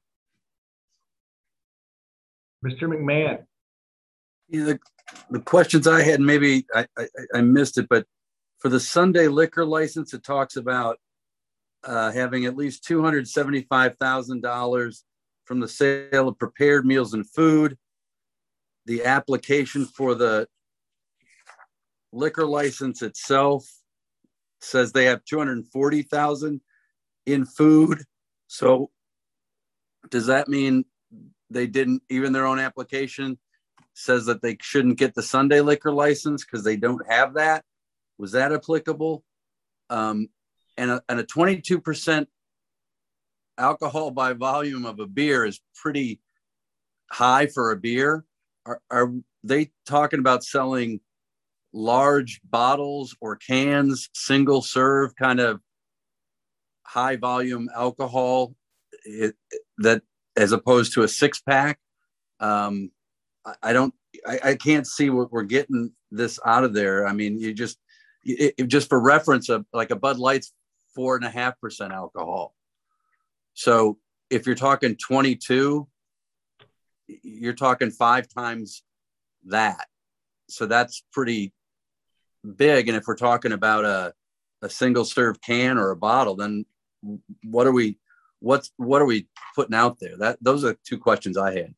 Speaker 2: Mister McMahon.
Speaker 11: Yeah, the, the questions I had, maybe I, I, I missed it, but for the Sunday liquor license, it talks about uh, having at least two hundred seventy-five thousand dollars from the sale of prepared meals and food. The application for the liquor license itself says they have two hundred forty thousand dollars in food. So does that mean they didn't, even their own application says that they shouldn't get the Sunday liquor license because they don't have that? Was that applicable? Um, and, a, and a twenty-two percent alcohol by volume of a beer is pretty high for a beer. Are, are they talking about selling large bottles or cans, single serve kind of high volume alcohol it, that as opposed to a six pack? Um, I, I don't, I, I can't see what we're getting this out of there. I mean, you just, it, it, just for reference, of like a Bud Light's four and a half percent alcohol. So if you're talking twenty-two, you're talking five times that. So that's pretty big. And if we're talking about a, a single serve can or a bottle, then what are we, what's, what are we putting out there? That, those are two questions I had.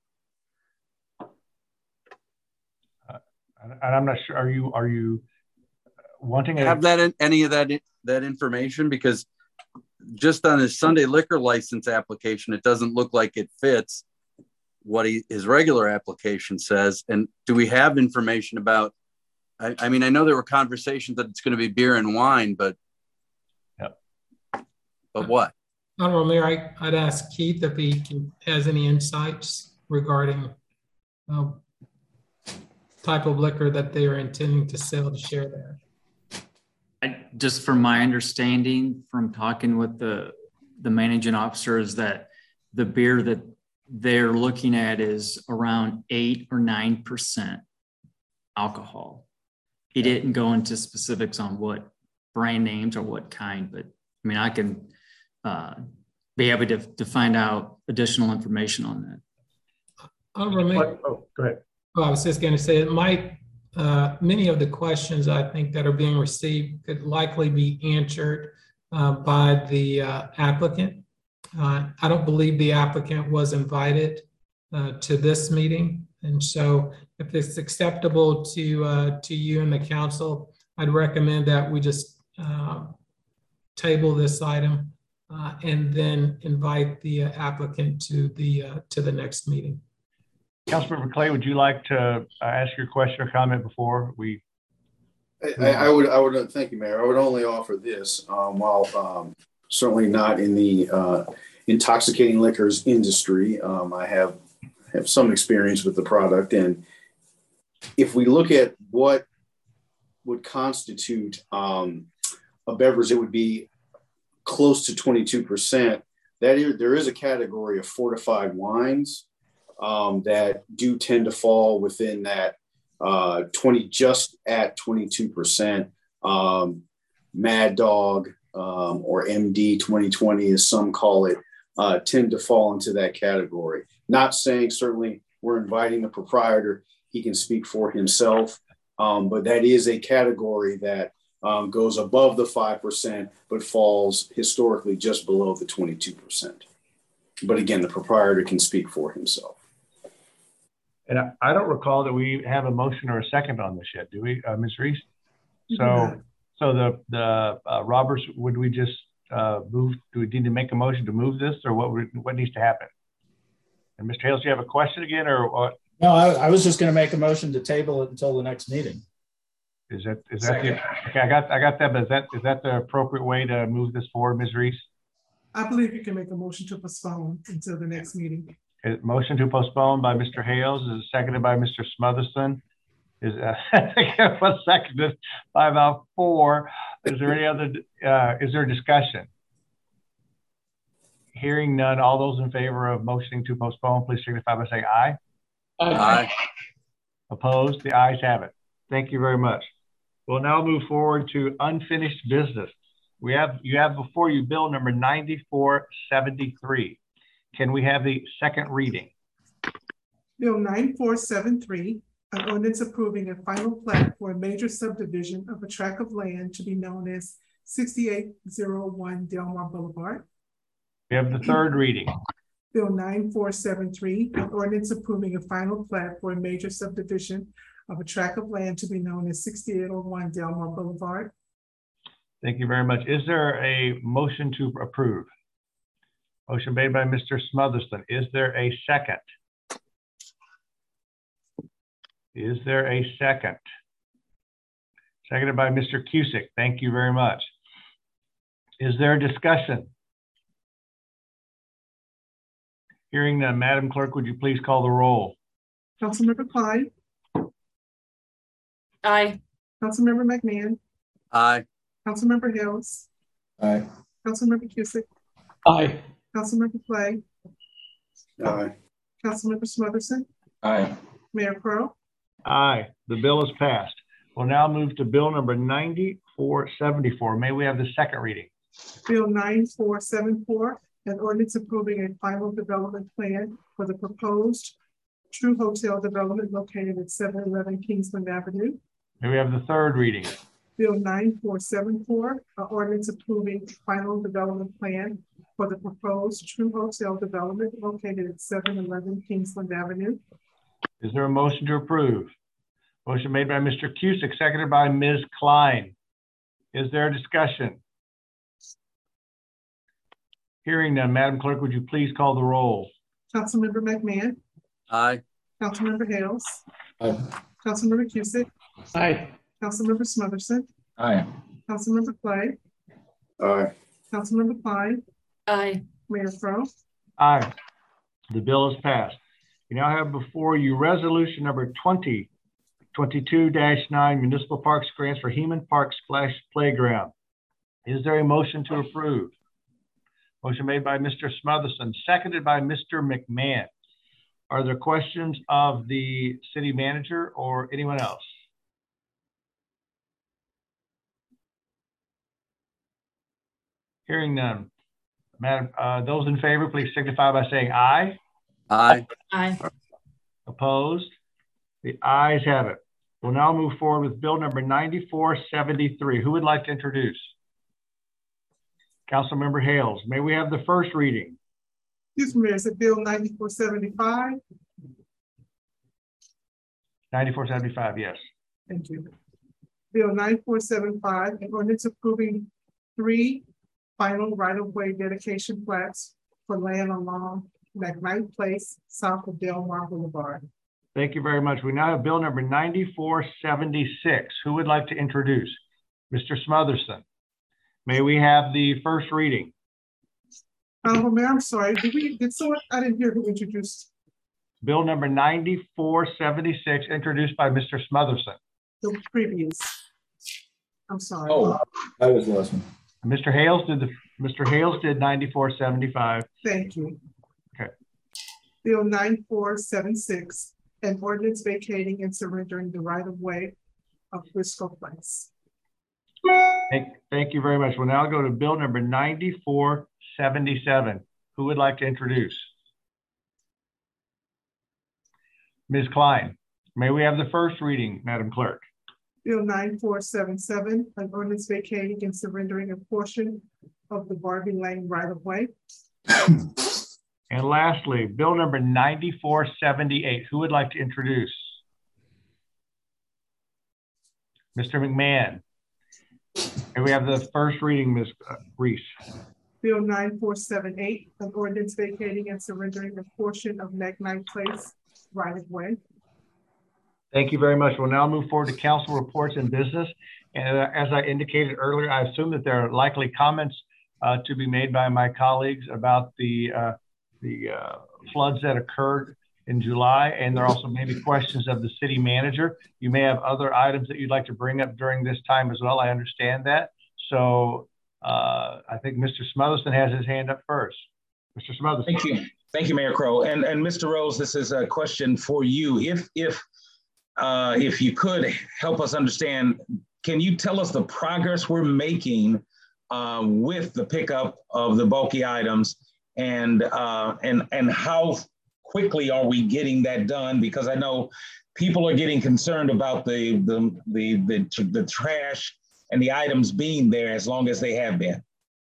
Speaker 2: Uh, and I'm not sure, are you, are you wanting to
Speaker 11: have that in, any of that, that information? Because just on his Sunday liquor license application, it doesn't look like it fits what he, his regular application says. And do we have information about, I, I mean, I know there were conversations that it's going to be beer and wine, but,
Speaker 2: yep.
Speaker 11: but what?
Speaker 4: Honorable Mayor, I, I'd ask Keith if he can, has any insights regarding uh, type of liquor that they are intending to sell to share there.
Speaker 9: I, just from my understanding from talking with the, the managing officer is that the beer that they're looking at is around eight or nine percent alcohol. He didn't go into specifics on what brand names or what kind, but I mean, I can uh, be happy to, to find out additional information on that.
Speaker 4: Honorable Mayor,
Speaker 2: oh, go ahead.
Speaker 4: Well, I was just going to say it might, uh, many of the questions I think that are being received could likely be answered uh, by the uh, applicant. Uh, I don't believe the applicant was invited uh, to this meeting. And so if it's acceptable to, uh, to you and the council, I'd recommend that we just uh, table this item uh, and then invite the uh, applicant to the, uh, to the next meeting.
Speaker 2: Councilmember Clay, would you like to uh, ask your question or comment before we?
Speaker 7: I, I would, I would, thank you, Mayor. I would only offer this, um, while um, certainly not in the uh, intoxicating liquors industry. Um, I have have some experience with the product, and if we look at what would constitute um, a beverage, it would be close to twenty-two percent. That is, there is a category of fortified wines um, that do tend to fall within that uh, twenty, just at twenty-two percent. Um, Mad Dog um, or M D twenty twenty, as some call it, uh, tend to fall into that category. Not saying certainly we're inviting the proprietor, he can speak for himself, um, but that is a category that um, goes above the five percent, but falls historically just below the twenty-two percent. But again, the proprietor can speak for himself.
Speaker 2: And I, I don't recall that we have a motion or a second on this yet, do we, uh, Miz Reese? So, so the the uh, Roberts, would we just uh, move? Do we need to make a motion to move this, or what? Would, what needs to happen? And Mister Hales, do you have a question again, or what?
Speaker 8: No, I, I was just going to make a motion to table it until the next meeting.
Speaker 2: Is that is that the, okay? I got I got that. But is that is that the appropriate way to move this forward, Miz Reese?
Speaker 3: I believe you can make a motion to postpone until the next meeting.
Speaker 2: Okay, motion to postpone by Mister Hales is seconded by Mister Smotherson. Is uh, was seconded by about four. Is there any other? Uh, is there discussion? Hearing none, all those in favor of motioning to postpone, please signify by saying aye.
Speaker 11: Aye. Aye.
Speaker 2: Opposed? The ayes have it. Thank you very much. We'll now move forward to unfinished business. We have you have before you bill number ninety-four seventy-three. Can we have the second reading?
Speaker 3: Bill nine four seven three, an ordinance approving a final plat for a major subdivision of a tract of land to be known as sixty-eight oh one Delmar Boulevard.
Speaker 2: We have the third reading.
Speaker 3: Bill nine four seven three, an ordinance approving a final plat for a major subdivision of a tract of land to be known as sixty-eight oh one Delmar Boulevard.
Speaker 2: Thank you very much. Is there a motion to approve? Motion made by Mister Smotherson. Is there a second? Is there a second? Seconded by Mister Cusick. Thank you very much. Is there a discussion? Hearing none, Madam Clerk, would you please call the roll?
Speaker 3: Councilmember Klein.
Speaker 12: Aye.
Speaker 3: Councilmember McMahon.
Speaker 11: Aye.
Speaker 3: Councilmember Hills.
Speaker 8: Aye.
Speaker 3: Councilmember Cusick.
Speaker 5: Aye.
Speaker 3: Councilmember Clay.
Speaker 7: Aye.
Speaker 3: Councilmember Smotherson.
Speaker 1: Aye.
Speaker 3: Mayor Pro.
Speaker 2: Aye. The bill is passed. We'll now move to bill number ninety-four seventy-four. May we have the second reading?
Speaker 3: Bill nine four seven four, an ordinance approving a final development plan for the proposed True Hotel development located at seven eleven Kingsland Avenue.
Speaker 2: May we have the third reading?
Speaker 3: Bill nine four seven four, an ordinance approving final development plan for the proposed True Hotel development located at seven eleven Kingsland Avenue.
Speaker 2: Is there a motion to approve? Motion made by Mister Cusick, seconded by Miz Klein. Is there a discussion? Hearing none, Madam Clerk, would you please call the roll?
Speaker 3: Councilmember McMahon,
Speaker 11: Aye.
Speaker 3: Councilmember Hales,
Speaker 8: Aye.
Speaker 3: Councilmember Cusick,
Speaker 4: Aye.
Speaker 3: Councilmember Smotherson,
Speaker 1: Aye.
Speaker 3: Councilmember Clay,
Speaker 7: Aye.
Speaker 3: Councilmember Klein,
Speaker 12: Aye.
Speaker 3: Mayor Pro.
Speaker 2: Aye. The bill is passed. You now have before you resolution number twenty twenty-two dash nine, Municipal Parks Grants for Heman Park Splash Playground. Is there a motion to approve? Motion made by Mister Smotherson, seconded by Mister McMahon. Are there questions of the city manager or anyone else? Hearing none. Madam, uh, those in favor, please signify by saying aye.
Speaker 11: Aye.
Speaker 12: Aye.
Speaker 2: Opposed? The ayes have it. We'll now move forward with bill number ninety-four seventy-three. Who would like to introduce? Councilmember Hales. May we have the first reading?
Speaker 3: Excuse me, Mayor, is it Bill ninety-four seventy-five?
Speaker 2: ninety-four seventy-five, yes.
Speaker 3: Thank you. Bill ninety-four seventy-five, an ordinance approving three final right-of-way dedication plats for land along McKnight Place, south of Delmar Boulevard.
Speaker 2: Thank you very much. We now have bill number ninety-four seventy-six. Who would like to introduce? Mister Smotherson. May we have the first reading?
Speaker 3: Honorable Mayor, I'm sorry, did we, did someone, I didn't hear who introduced
Speaker 2: Bill number ninety-four seventy-six, introduced by Mister Smotherson.
Speaker 3: the previous. I'm sorry.
Speaker 8: Oh, I was the last one.
Speaker 2: Mister Hales did the Mister Hales did ninety-four seventy-five.
Speaker 3: Thank you.
Speaker 2: Okay.
Speaker 3: Bill ninety-four seventy-six, an ordinance vacating and surrendering the right-of-way of Frisco Place.
Speaker 2: Thank, thank you very much. We'll now go to bill number ninety-four seventy-seven. Who would like to introduce? Miz Klein. May we have the first reading, Madam Clerk?
Speaker 3: Bill ninety-four seventy-seven, an ordinance vacating and surrendering a portion of the Barbie Lane right-of-way.
Speaker 2: And lastly, bill number ninety-four seventy-eight. Who would like to introduce? Mister McMahon. And we have the first reading, Miz Reese.
Speaker 3: Bill ninety-four seventy-eight, an ordinance vacating and surrendering a portion of McKnight Place right-of-way.
Speaker 2: Thank you very much. We'll now move forward to council reports and business. And uh, as I indicated earlier, I assume that there are likely comments uh, to be made by my colleagues about the uh, the uh, floods that occurred in July, and there are also maybe questions of the city manager. You may have other items that you'd like to bring up during this time as well. I understand that. So uh, I think Mister Smotherson has his hand up first. Mister Smotherson.
Speaker 1: Thank you. Thank you, Mayor Crow. And, and Mister Rose, this is a question for you. If, if, uh, if you could help us understand, can you tell us the progress we're making uh, with the pickup of the bulky items, and, uh, and, and how quickly are we getting that done? Because I know people are getting concerned about the, the, the, the, the trash and the items being there as long as they have been.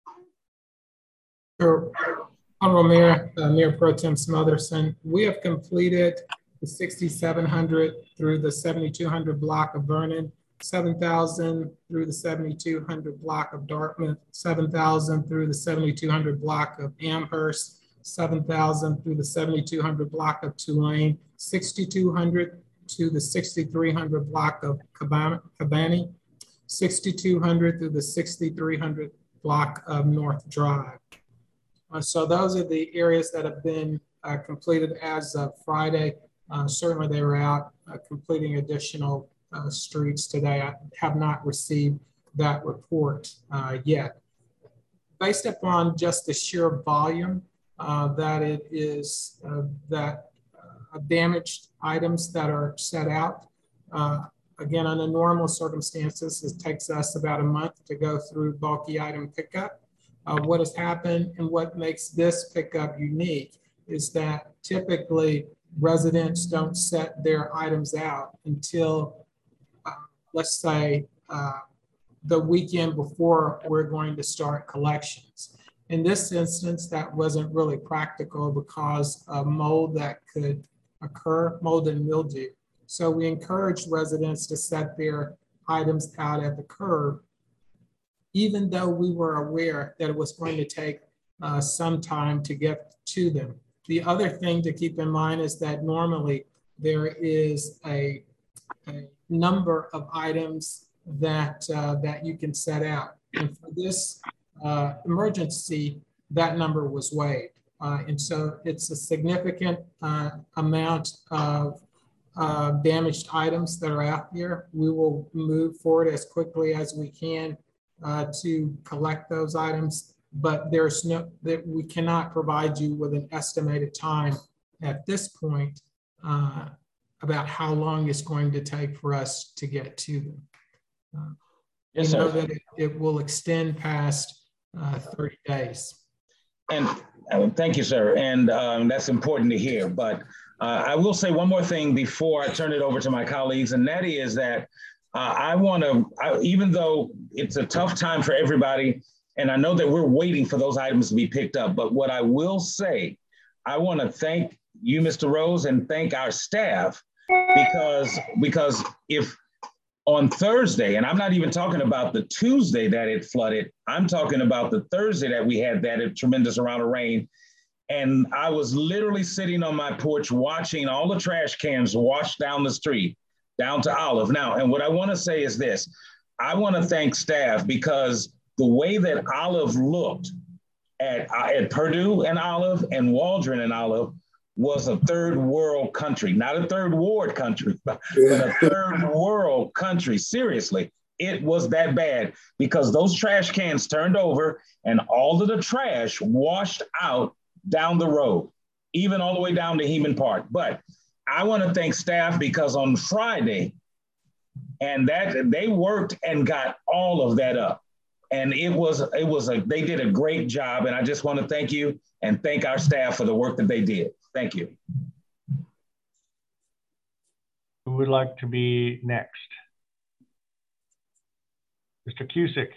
Speaker 4: Sure. Honorable Mayor, uh, Mayor Pro Tem Smotherson, we have completed the sixty-seven hundred through the seventy-two hundred block of Vernon, seven thousand through the seventy-two hundred block of Dartmouth, seven thousand through the seventy-two hundred block of Amherst, seven thousand through the seventy-two hundred block of Tulane, sixty-two hundred to the sixty-three hundred block of Cabani, sixty-two hundred through the sixty-three hundred block of North Drive. Uh, so those are the areas that have been uh, completed as of Friday. Uh, certainly they were out uh, completing additional uh, streets today. I have not received that report uh, yet. Based upon just the sheer volume uh, that it is, uh, that uh, damaged items that are set out, uh, again, under normal circumstances, it takes us about a month to go through bulky item pickup. Uh, what has happened and what makes this pickup unique is that typically residents don't set their items out until, uh, let's say, uh, the weekend before we're going to start collections. In this instance, that wasn't really practical because of mold that could occur, mold and mildew. So we encourage residents to set their items out at the curb, even though we were aware that it was going to take uh, some time to get to them. The other thing to keep in mind is that normally there is a, a number of items that, uh, that you can set out. And for this uh, emergency, that number was waived. Uh, and so it's a significant uh, amount of uh, damaged items that are out there. We will move forward as quickly as we can uh, to collect those items, but there's no, that we cannot provide you with an estimated time at this point uh, about how long it's going to take for us to get to them. Uh,
Speaker 1: yes,
Speaker 4: we know
Speaker 1: sir.
Speaker 4: that it, it will extend past uh, thirty days.
Speaker 1: And uh, thank you, sir. And um, that's important to hear. But uh, I will say one more thing before I turn it over to my colleagues, and that is that uh, I want to, even though it's a tough time for everybody, and I know that we're waiting for those items to be picked up, but what I will say, I want to thank you, Mister Rose, and thank our staff, because, because if on Thursday, and I'm not even talking about the Tuesday that it flooded, I'm talking about the Thursday that we had that tremendous amount of rain. And I was literally sitting on my porch watching all the trash cans wash down the street, down to Olive. Now, and what I want to say is this, I want to thank staff, because the way that Olive looked at, at Purdue and Olive and Waldron and Olive was a third world country, not a third ward country, but a third world country. Seriously, it was that bad, because those trash cans turned over and all of the trash washed out down the road, even all the way down to Heeman Park. But I want to thank staff, because on Friday, and that they worked and got all of that up. And it was, it was a, they did a great job. And I just want to thank you and thank our staff for the work that they did. Thank you.
Speaker 2: Who would like to be next? Mister Cusick.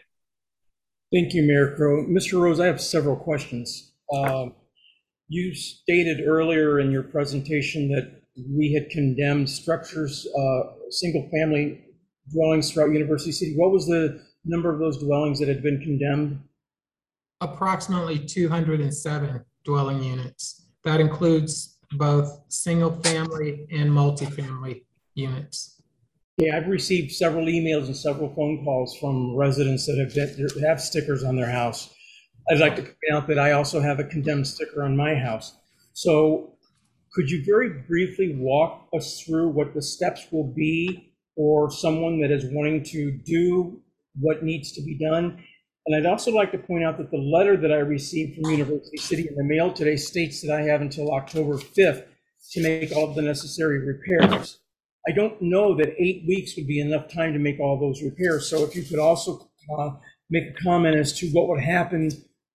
Speaker 5: Thank you, Mayor Crow. Mister Rose, I have several questions. Uh, you stated earlier in your presentation that we had condemned structures, uh, single family dwellings throughout University City. What was the number of those dwellings that had been condemned?
Speaker 4: Approximately two hundred seven dwelling units. That includes both single family and multifamily units.
Speaker 5: Yeah, I've received several emails and several phone calls from residents that have, been, have stickers on their house. I'd like to point out that I also have a condemned sticker on my house. So could you very briefly walk us through what the steps will be for someone that is wanting to do what needs to be done? And I'd also like to point out that the letter that I received from University City in the mail today states that I have until October fifth to make all of the necessary repairs. I don't know that eight weeks would be enough time to make all those repairs. So if you could also uh, make a comment as to what would happen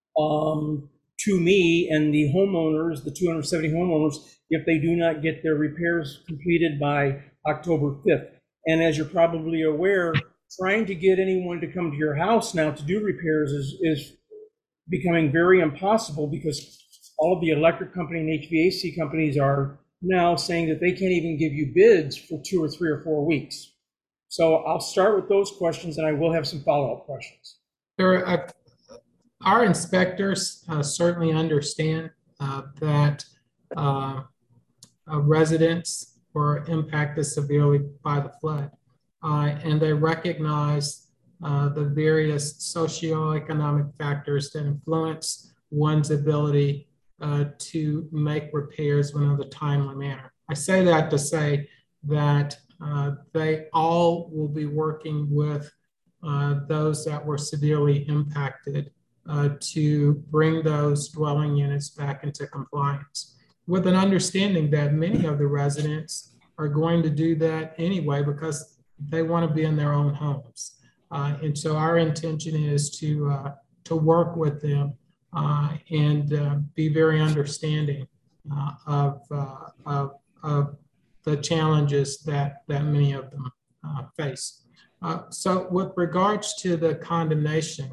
Speaker 5: um, to me and the homeowners, the two hundred seventy homeowners, if they do not get their repairs completed by October fifth. And as you're probably aware, trying to get anyone to come to your house now to do repairs is, is becoming very impossible, because all of the electric company and H V A C companies are now saying that they can't even give you bids for two or three or four weeks. So I'll start with those questions, and I will have some follow-up questions.
Speaker 4: There are, uh, our inspectors uh, certainly understand uh, that uh, uh, residents were impacted severely by the flood. Uh, and they recognize uh, the various socioeconomic factors that influence one's ability uh, to make repairs in a timely manner. I say that to say that uh, they all will be working with uh, those that were severely impacted uh, to bring those dwelling units back into compliance, with an understanding that many of the residents are going to do that anyway, because they want to be in their own homes. Uh, and so our intention is to, uh, to work with them uh, and uh, be very understanding uh, of, uh, of, of the challenges that, that many of them uh, face. Uh, so with regards to the condemnation,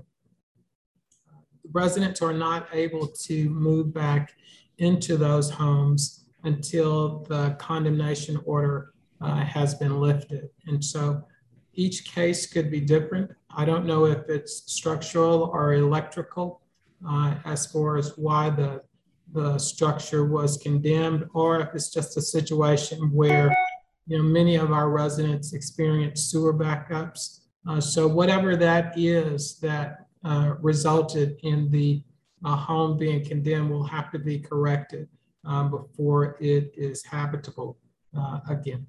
Speaker 4: residents are not able to move back into those homes until the condemnation order Uh, has been lifted. And so each case could be different. I don't know if it's structural or electrical, uh, as far as why the, the structure was condemned, or if it's just a situation where, you know, many of our residents experience sewer backups. Uh, so whatever that is that uh, resulted in the uh, home being condemned will have to be corrected um, before it is habitable uh, again.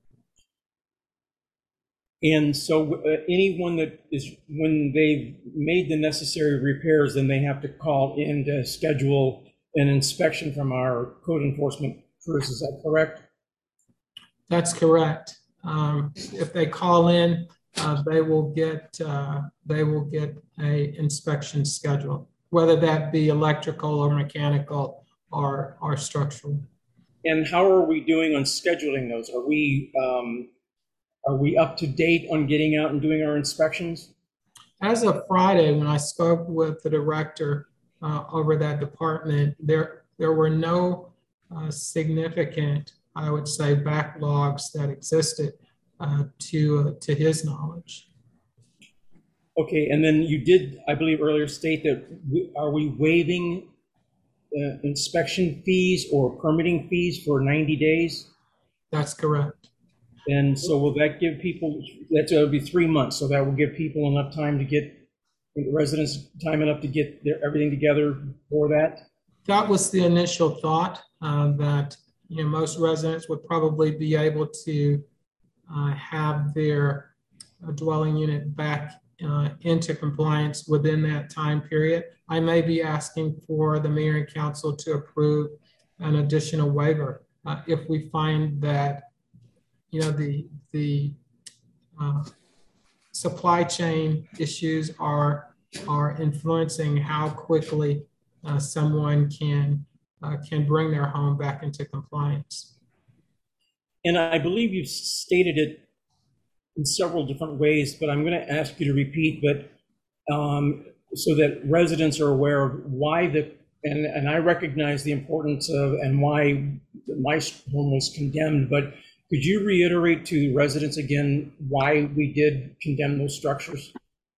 Speaker 5: And so uh, anyone that is, when they've made the necessary repairs, then they have to call in to schedule an inspection from our code enforcement crews. Is that correct?
Speaker 4: That's correct. Um, if they call in, uh, they will get uh, they will get a inspection schedule, whether that be electrical or mechanical or or structural.
Speaker 5: And how are we doing on scheduling those? Are we um, are we up to date on getting out and doing our inspections?
Speaker 4: As of Friday, when I spoke with the director uh, over that department, there there were no uh, significant, I would say, backlogs that existed uh, to uh, to his knowledge.
Speaker 5: Okay, and then you did, I believe, earlier state that we, are we waiving uh, inspection fees or permitting fees for ninety days?
Speaker 4: That's correct.
Speaker 5: And so will that give people, that's uh, be three months, so that will give people enough time to get, residents time enough to get their, everything together for that?
Speaker 4: That was the initial thought, uh, that, you know, most residents would probably be able to uh, have their uh, dwelling unit back uh, into compliance within that time period. I may be asking for the mayor and council to approve an additional waiver uh, if we find that, you know, the the uh, supply chain issues are are influencing how quickly uh, someone can uh, can bring their home back into compliance.
Speaker 5: And I believe you've stated it in several different ways, but I'm going to ask you to repeat, but um, so that residents are aware of why the, and, and I recognize the importance of and why my home was condemned, but could you reiterate to residents again why we did condemn those structures?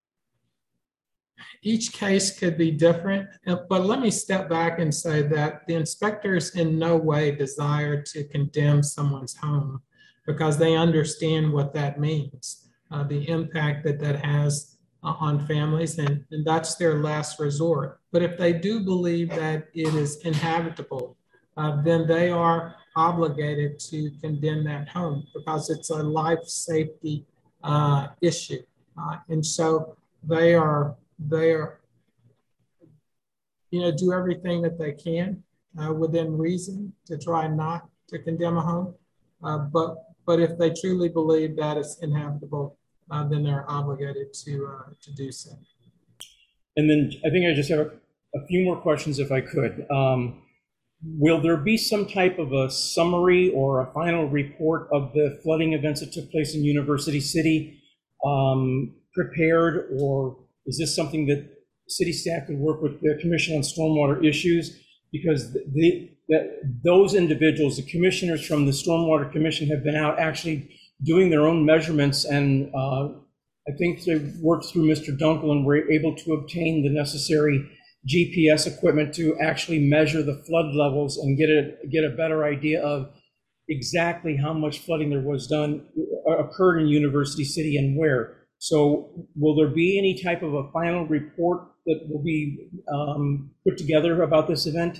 Speaker 4: Each case could be different, but let me step back and say that the inspectors in no way desire to condemn someone's home because they understand what that means, uh, the impact that that has uh, on families, and, and that's their last resort. But if they do believe that it is inhabitable, uh, then they are obligated to condemn that home because it's a life safety uh, issue. Uh, and so they are, they are, you know, do everything that they can uh, within reason to try not to condemn a home. Uh, but, but if they truly believe that it's inhabitable, uh, then they're obligated to, uh, to do so.
Speaker 5: And then I think I just have a, a few more questions if I could. Um, Will there be some type of a summary or a final report of the flooding events that took place in University City um, prepared, or is this something that city staff could work with the Commission on Stormwater Issues? Because the, the, those individuals, the commissioners from the Stormwater Commission, have been out actually doing their own measurements, and uh, I think they worked through Mister Dunkel and were able to obtain the necessary G P S equipment to actually measure the flood levels and get a get a better idea of exactly how much flooding there was done occurred in University City and where. So will there be any type of a final report that will be um, put together about this event?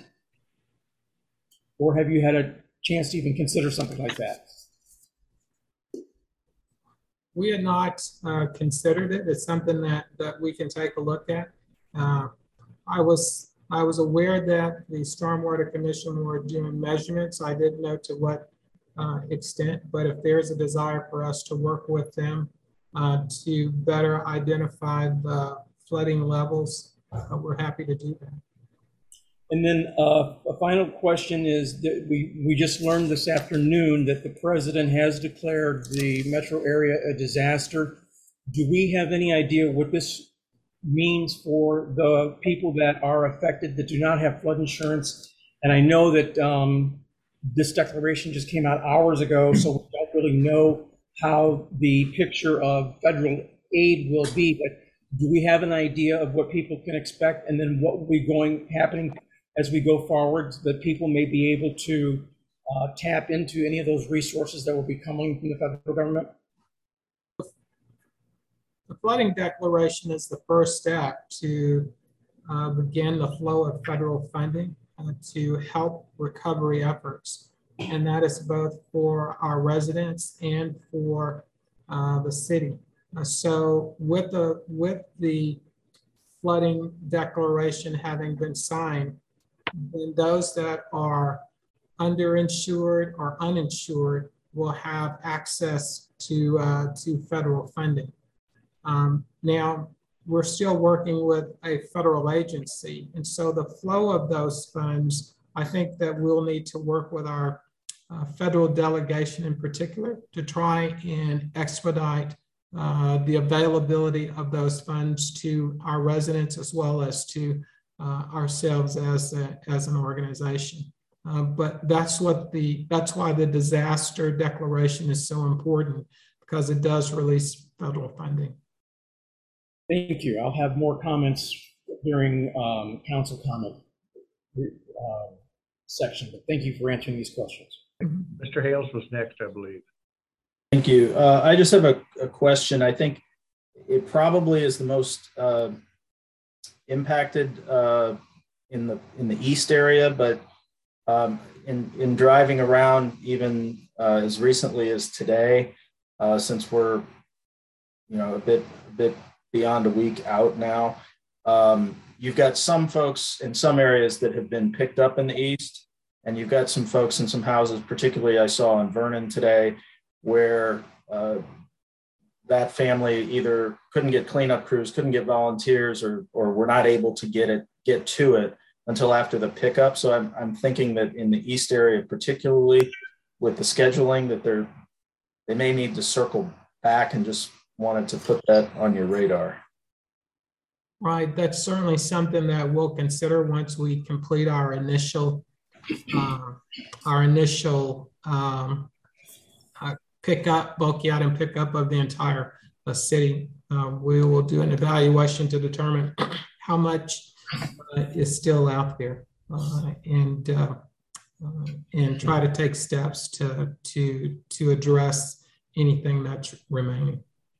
Speaker 5: Or have you had a chance to even consider something like that?
Speaker 4: We had not uh, considered it. It's something that, that we can take a look at. Uh, I was I was aware that the Stormwater Commission were doing measurements. I didn't know to what uh, extent, but if there's a desire for us to work with them uh, to better identify the flooding levels, uh, we're happy to do that.
Speaker 5: And then uh, a final question is that we, we just learned this afternoon that the president has declared the metro area a disaster. Do we have any idea what this means for the people that are affected that do not have flood insurance? And I know that um, this declaration just came out hours ago, so we don't really know how the picture of federal aid will be, but do we have an idea of what people can expect, and then what will be going happening as we go forward, so that people may be able to uh, tap into any of those resources that will be coming from the federal government?
Speaker 4: The flooding declaration is the first step to uh, begin the flow of federal funding uh, to help recovery efforts. And that is both for our residents and for uh, the city. Uh, so with the, with the flooding declaration having been signed, then those that are underinsured or uninsured will have access to, uh, to federal funding. Um, now, we're still working with a federal agency. And so the flow of those funds, I think that we'll need to work with our uh, federal delegation in particular to try and expedite uh, the availability of those funds to our residents as well as to uh, ourselves as, a, as an organization. Uh, but that's what the, that's why the disaster declaration is so important, because it does release federal funding.
Speaker 5: Thank you. I'll have more comments during um, council comment uh, section, but thank you for answering these questions.
Speaker 2: Mister Hales was next, I believe.
Speaker 8: Thank you. Uh, I just have a, a question. I think it probably is the most uh, impacted uh, in the in the east area, but um, in in driving around even uh, as recently as today, uh, since we're you know a bit a bit beyond a week out now, um, you've got some folks in some areas that have been picked up in the east, and you've got some folks in some houses, particularly I saw in Vernon today, where uh, that family either couldn't get cleanup crews, couldn't get volunteers, or or were not able to get it get to it until after the pickup. So I'm I'm thinking that in the east area, particularly with the scheduling, that they're they may need to circle back, and just wanted to put that on your radar.
Speaker 4: Right, that's certainly something that we'll consider once we complete our initial uh, our initial um, uh, pickup, bulk out and pickup of the entire uh, city. Uh, we will do an evaluation to determine how much uh, is still out there, uh, and uh, uh, and try to take steps to to to address anything that's remaining.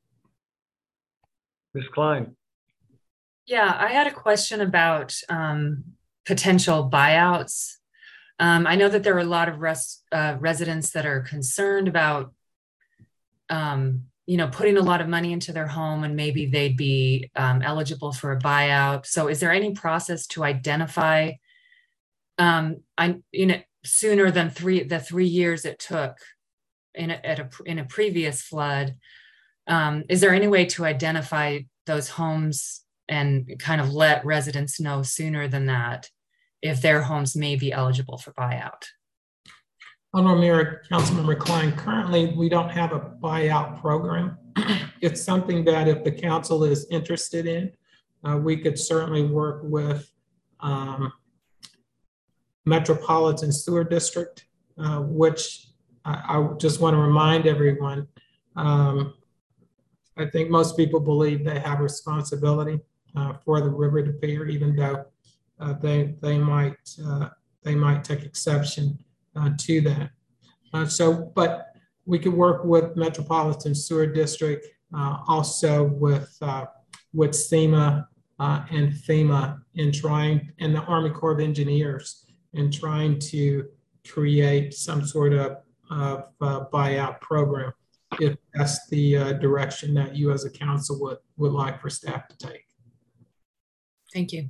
Speaker 2: Miz Klein.
Speaker 12: Yeah, I had a question about um, potential buyouts. Um, I know that there are a lot of res uh, residents that are concerned about, um, you know, putting a lot of money into their home, and maybe they'd be um, eligible for a buyout. So, is there any process to identify, um, I, you know, sooner than three the three years it took in a, at a in a previous flood? Um, is there any way to identify those homes and kind of let residents know sooner than that if their homes may be eligible for buyout?
Speaker 4: Honorable Mayor, Councilmember Klein, currently we don't have a buyout program. It's something that if the council is interested in, uh, we could certainly work with um, Metropolitan Sewer District, uh, which I, I just want to remind everyone, um, I think most people believe they have responsibility uh, for the River De Pere, even though uh, they they might uh, they might take exception uh, to that. Uh, so, but we could work with Metropolitan Sewer District, uh, also with uh, with SEMA uh, and FEMA in trying, and the Army Corps of Engineers in trying to create some sort of, of uh, buyout program, if that's the uh, direction that you as a council would, would like for staff to take.
Speaker 12: Thank you.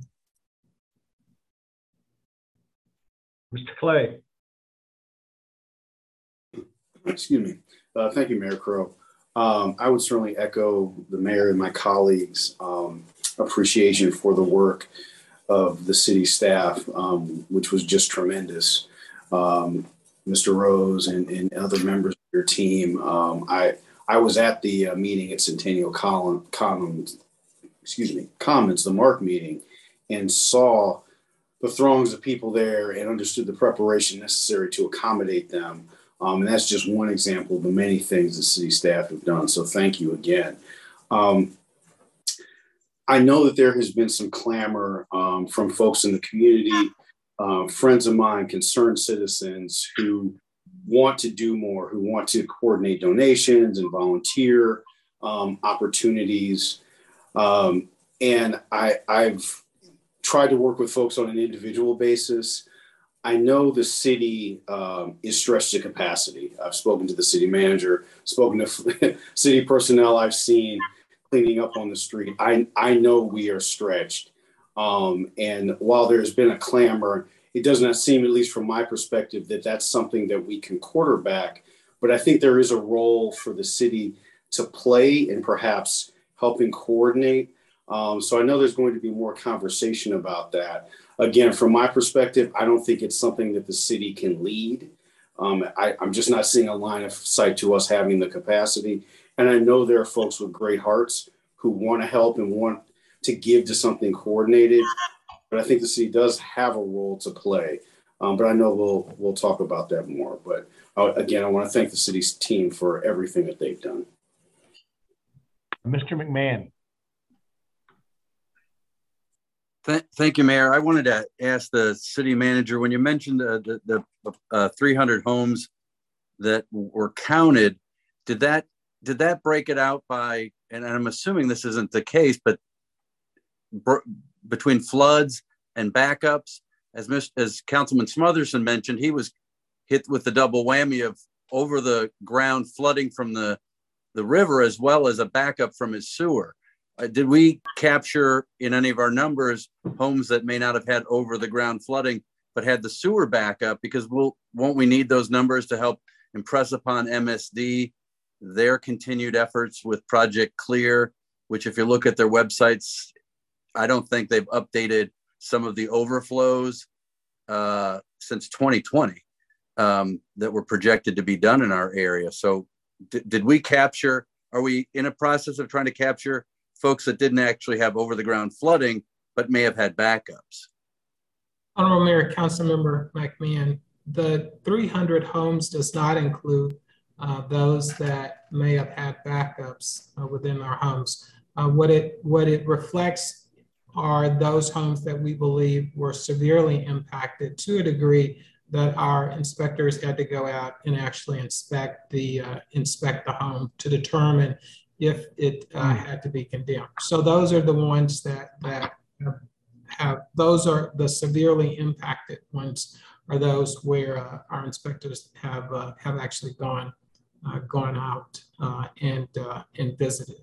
Speaker 2: Mister Clay.
Speaker 7: Excuse me. Uh, thank you, Mayor Crow. Um, I would certainly echo the mayor and my colleagues' um, appreciation for the work of the city staff, um, which was just tremendous. Um, Mister Rose and, and other members of your team. Um, I I was at the uh, meeting at Centennial Commons, excuse me, Commons, the Mark meeting, and saw the throngs of people there and understood the preparation necessary to accommodate them. Um, and that's just one example of the many things the city staff have done. So thank you again. Um, I know that there has been some clamor um, from folks in the community, uh, friends of mine, concerned citizens who want to do more, who want to coordinate donations and volunteer um, opportunities. Um, and I, I've tried to work with folks on an individual basis. I know the city um, is stretched to capacity. I've spoken to the city manager, spoken to city personnel I've seen cleaning up on the street. I, I know we are stretched. Um, and while there's been a clamor, it does not seem, at least from my perspective, that that's something that we can quarterback. But I think there is a role for the city to play in perhaps helping coordinate. Um, so I know there's going to be more conversation about that. Again, from my perspective, I don't think it's something that the city can lead. Um, I, I'm just not seeing a line of sight to us having the capacity. And I know there are folks with great hearts who want to help and want to give to something coordinated. But I think the city does have a role to play. Um, but I know we'll we'll talk about that more. But uh, again, I want to thank the city's team for everything that they've done.
Speaker 2: Mister McMahon.
Speaker 11: Th thank you, Mayor. I wanted to ask the city manager, when you mentioned the, the, the uh, three hundred homes that were counted, did that did that break it out by, and I'm assuming this isn't the case, but between floods and backups, as Mister as Councilman Smotherson mentioned, he was hit with the double whammy of over the ground flooding from the, the river, as well as a backup from his sewer. Uh, did we capture in any of our numbers homes that may not have had over the ground flooding, but had the sewer backup? Because we'll, won't we need those numbers to help impress upon M S D their continued efforts with Project Clear, which if you look at their websites, I don't think they've updated some of the overflows uh, since twenty twenty um, that were projected to be done in our area. So did we capture, are we in a process of trying to capture folks that didn't actually have over the ground flooding, but may have had backups?
Speaker 4: Honorable Mayor, Councilmember McMahon, the three hundred homes does not include uh, those that may have had backups uh, within our homes. Uh, what it what it reflects are those homes that we believe were severely impacted to a degree that our inspectors had to go out and actually inspect the uh, inspect the home to determine if it uh, had to be condemned. So those are the ones that that have, have those are the severely impacted ones, are those where uh, our inspectors have uh, have actually gone uh, gone out uh, and uh, and visited.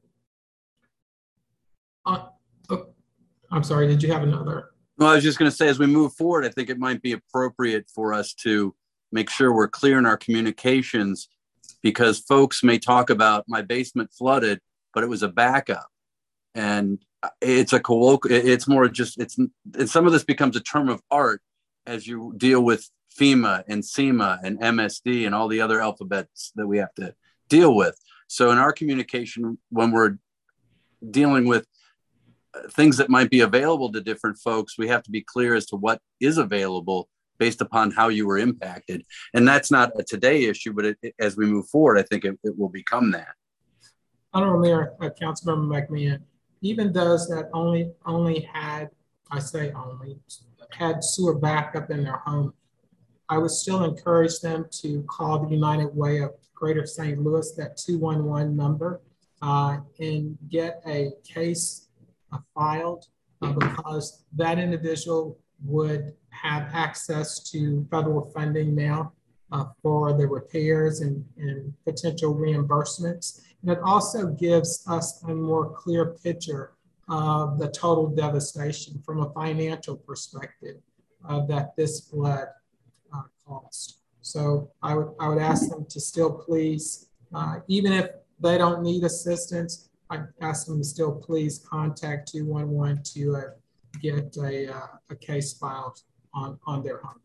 Speaker 4: Uh, oh, I'm sorry, did you have another?
Speaker 11: Well, I was just going to say, as we move forward, I think it might be appropriate for us to make sure we're clear in our communications, because folks may talk about my basement flooded, but it was a backup. And it's a colloquial, it's more just, it's, and some of this becomes a term of art as you deal with FEMA and SEMA and M S D and all the other alphabets that we have to deal with. So in our communication, when we're dealing with things that might be available to different folks, we have to be clear as to what is available based upon how you were impacted. And that's not a today issue, but it, it, as we move forward, I think it, it will become that.
Speaker 4: Honorable Mayor, uh, Councilmember McMahon, even those that only only had, I say only, had sewer backup in their home, I would still encourage them to call the United Way of Greater Saint Louis, that two one one number, uh, and get a case uh, filed, uh, because that individual would have access to federal funding now uh, for the repairs and, and potential reimbursements. And it also gives us a more clear picture of the total devastation from a financial perspective uh, that this flood uh, caused. So I would, I would ask them to still please, uh, even if they don't need assistance, I'd ask them to still please contact two one one to uh, get a, uh, a case filed on, on their home.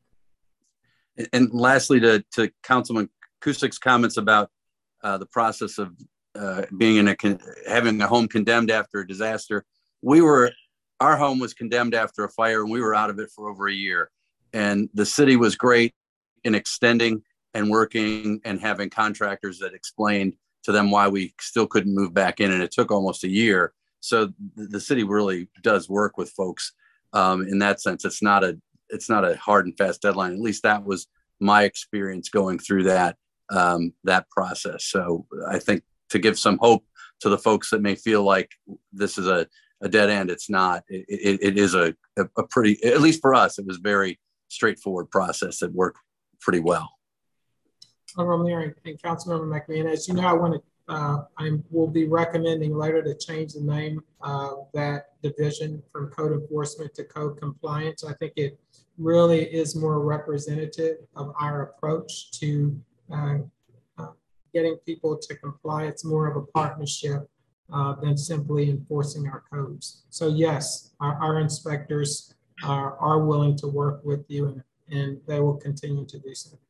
Speaker 11: And, and lastly, to, to Councilman Cusik's comments about uh, the process of uh, being in a, having a home condemned after a disaster, we were, our home was condemned after a fire and we were out of it for over a year. And the city was great in extending and working and having contractors that explained to them why we still couldn't move back in. And it took almost a year. So the, the city really does work with folks um, in that sense. It's not a it's not a hard and fast deadline. At least that was my experience going through that um, that process. So I think to give some hope to the folks that may feel like this is a, a dead end, it's not. It, it, it is a, a pretty, at least for us, it was very straightforward process that worked pretty well.
Speaker 4: Honorable Mayor and Councilmember McMahon, as you know, I want to, uh, I will be recommending later to change the name of that division from code enforcement to code compliance. I think it really is more representative of our approach to uh, uh, getting people to comply. It's more of a partnership uh, than simply enforcing our codes. So yes, our, our inspectors are, are willing to work with you, and, and they will continue to do so.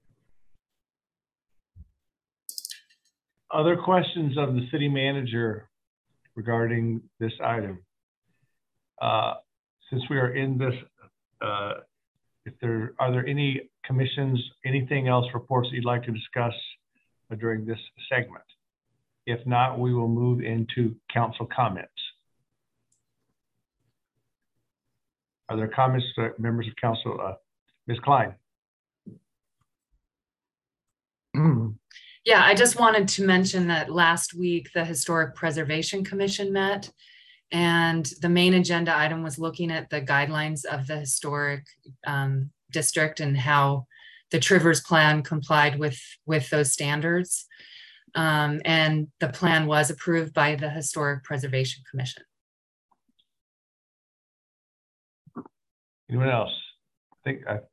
Speaker 2: Other questions of the city manager regarding this item? Uh, since we are in this, uh, if there are there any commissions, anything else reports that you'd like to discuss during this segment? If not, we will move into council comments. Are there comments, uh, members of council? Uh, Miz Klein.
Speaker 12: Yeah, I just wanted to mention that last week the Historic Preservation Commission met, and the main agenda item was looking at the guidelines of the historic um, district and how the Trivers plan complied with, with those standards. Um, and the plan was approved by the Historic Preservation Commission.
Speaker 2: Anyone else? I think I,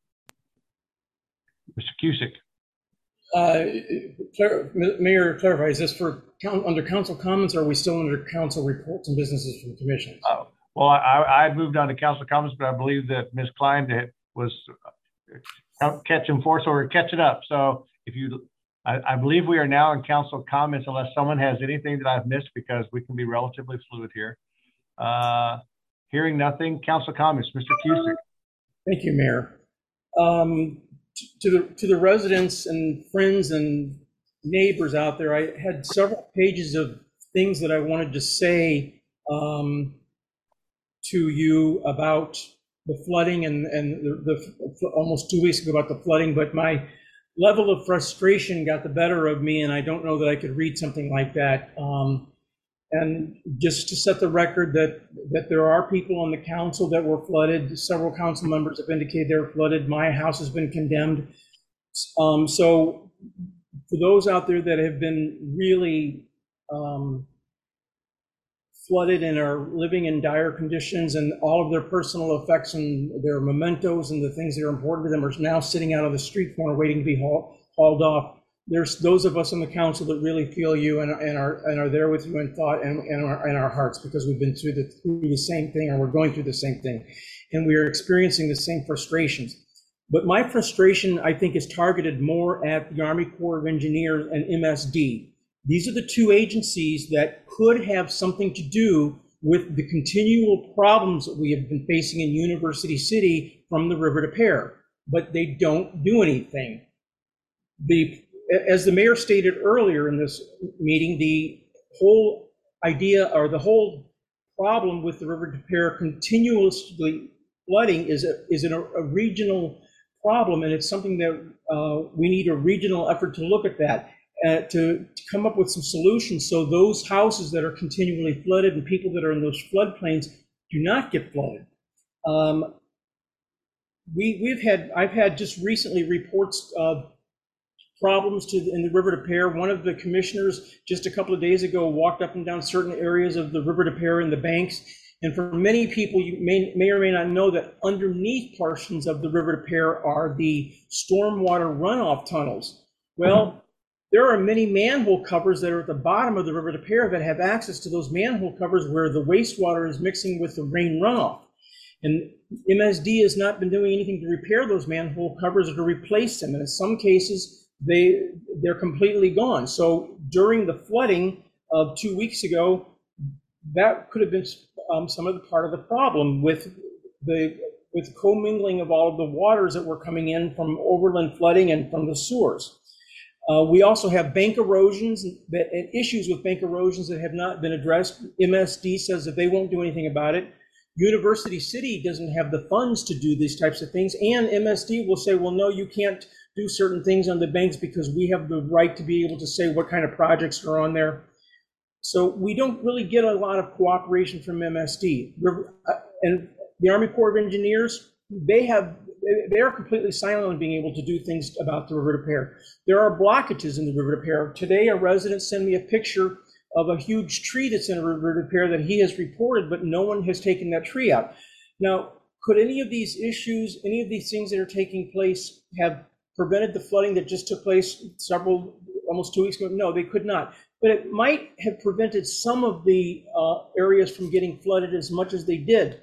Speaker 2: Mister Cusick.
Speaker 5: Uh, Mayor, clarify, is this for under council comments, or are we still under council reports and businesses from commissions?
Speaker 2: Oh, well, I, I moved on to council comments, but I believe that Miz Klein was catching force or catch it up. So if you, I, I believe we are now in council comments unless someone has anything that I've missed, because we can be relatively fluid here. Uh, hearing nothing, council comments, Mister Cusick.
Speaker 5: Thank you, Mayor. Um, To the to the residents and friends and neighbors out there, I had several pages of things that I wanted to say um, to you about the flooding and and the, the almost two weeks ago about the flooding. But my level of frustration got the better of me, and I don't know that I could read something like that. Um, and just to set the record that that there are people on the council that were flooded. Several council members have indicated they're flooded. My house has been condemned. Um, so for those out there that have been really um, flooded and are living in dire conditions, and all of their personal effects and their mementos and the things that are important to them are now sitting out on the street corner waiting to be haul, hauled off. There's those of us on the council that really feel you and, and are and are there with you in thought and in our, in our hearts, because we've been through the, through the same thing, or we're going through the same thing, and we are experiencing the same frustrations. But my frustration, I think, is targeted more at the Army Corps of Engineers and M S D. These are the two agencies that could have something to do with the continual problems that we have been facing in University City from the river to Pear, but they don't do anything. The As the mayor stated earlier in this meeting, the whole idea or the whole problem with the river to Pear continuously flooding is a, is a, a regional problem, and it's something that uh, we need a regional effort to look at that, uh, to, to come up with some solutions so those houses that are continually flooded and people that are in those floodplains do not get flooded. Um, we, we've had, I've had just recently reports of problems to the, in the river to Pear. One of the commissioners just a couple of days ago walked up and down certain areas of the river to Pear in the banks. And for many people, you may, may or may not know that underneath portions of the river to Pear are the stormwater runoff tunnels. Well, there are many manhole covers that are at the bottom of the river to Pear that have access to those manhole covers where the wastewater is mixing with the rain runoff. And M S D has not been doing anything to repair those manhole covers or to replace them. And in some cases, they, they're completely gone. So during the flooding of two weeks ago, that could have been um, some of the part of the problem with the with commingling of all of the waters that were coming in from overland flooding and from the sewers. Uh, we also have bank erosions that, and issues with bank erosions that have not been addressed. M S D says that they won't do anything about it. University City doesn't have the funds to do these types of things. And M S D will say, well, no, you can't do certain things on the banks because we have the right to be able to say what kind of projects are on there. So we don't really get a lot of cooperation from M S D. And the Army Corps of Engineers, they have, they are completely silent on being able to do things about the River des Peres. There are blockages in the River des Peres. Today, a resident sent me a picture of a huge tree that's in the River des Peres that he has reported, but no one has taken that tree out. Now, could any of these issues, any of these things that are taking place have prevented the flooding that just took place several, almost two weeks ago? No, they could not. But it might have prevented some of the uh, areas from getting flooded as much as they did.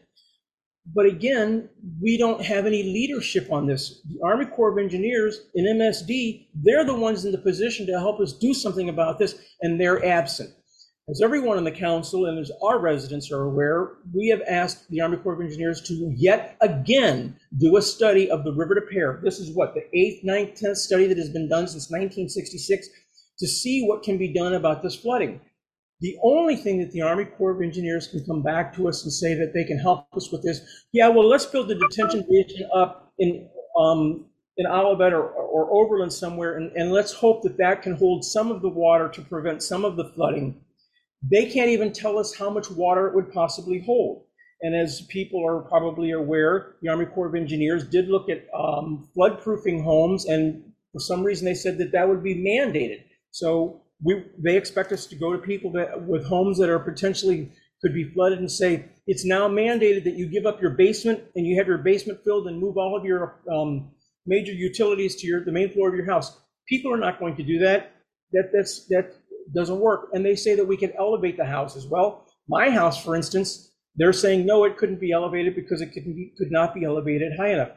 Speaker 5: But again, we don't have any leadership on this. The Army Corps of Engineers and M S D, they're the ones in the position to help us do something about this, and they're absent. As everyone on the council and as our residents are aware, we have asked the Army Corps of Engineers to yet again do a study of the River des Peres. This is what, the eighth, ninth, tenth study that has been done since nineteen sixty-six to see what can be done about this flooding. The only thing that the Army Corps of Engineers can come back to us and say that they can help us with this, yeah, well, let's build a detention basin up in um, in Olivet or, or Overland somewhere, and, and let's hope that that can hold some of the water to prevent some of the flooding. They can't even tell us how much water it would possibly hold. And as people are probably aware, the Army Corps of Engineers did look at um, flood-proofing homes, and for some reason they said that that would be mandated. So we, they expect us to go to people that, with homes that are potentially could be flooded and say, it's now mandated that you give up your basement and you have your basement filled and move all of your um, major utilities to your, the main floor of your house. People are not going to do that. That, that's, that doesn't work. And they say that we can elevate the house as well. My house, for instance, they're saying, no, it couldn't be elevated because it could, be, could not be elevated high enough.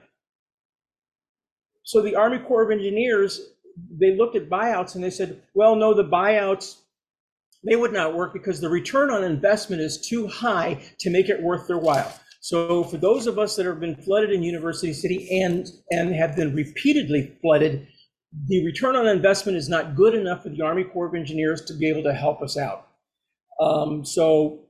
Speaker 5: So the Army Corps of Engineers, they looked at buyouts and they said, well, no, the buyouts, they would not work because the return on investment is too high to make it worth their while. So for those of us that have been flooded in University City and, and have been repeatedly flooded, the return on investment is not good enough for the Army Corps of Engineers to be able to help us out. Um, so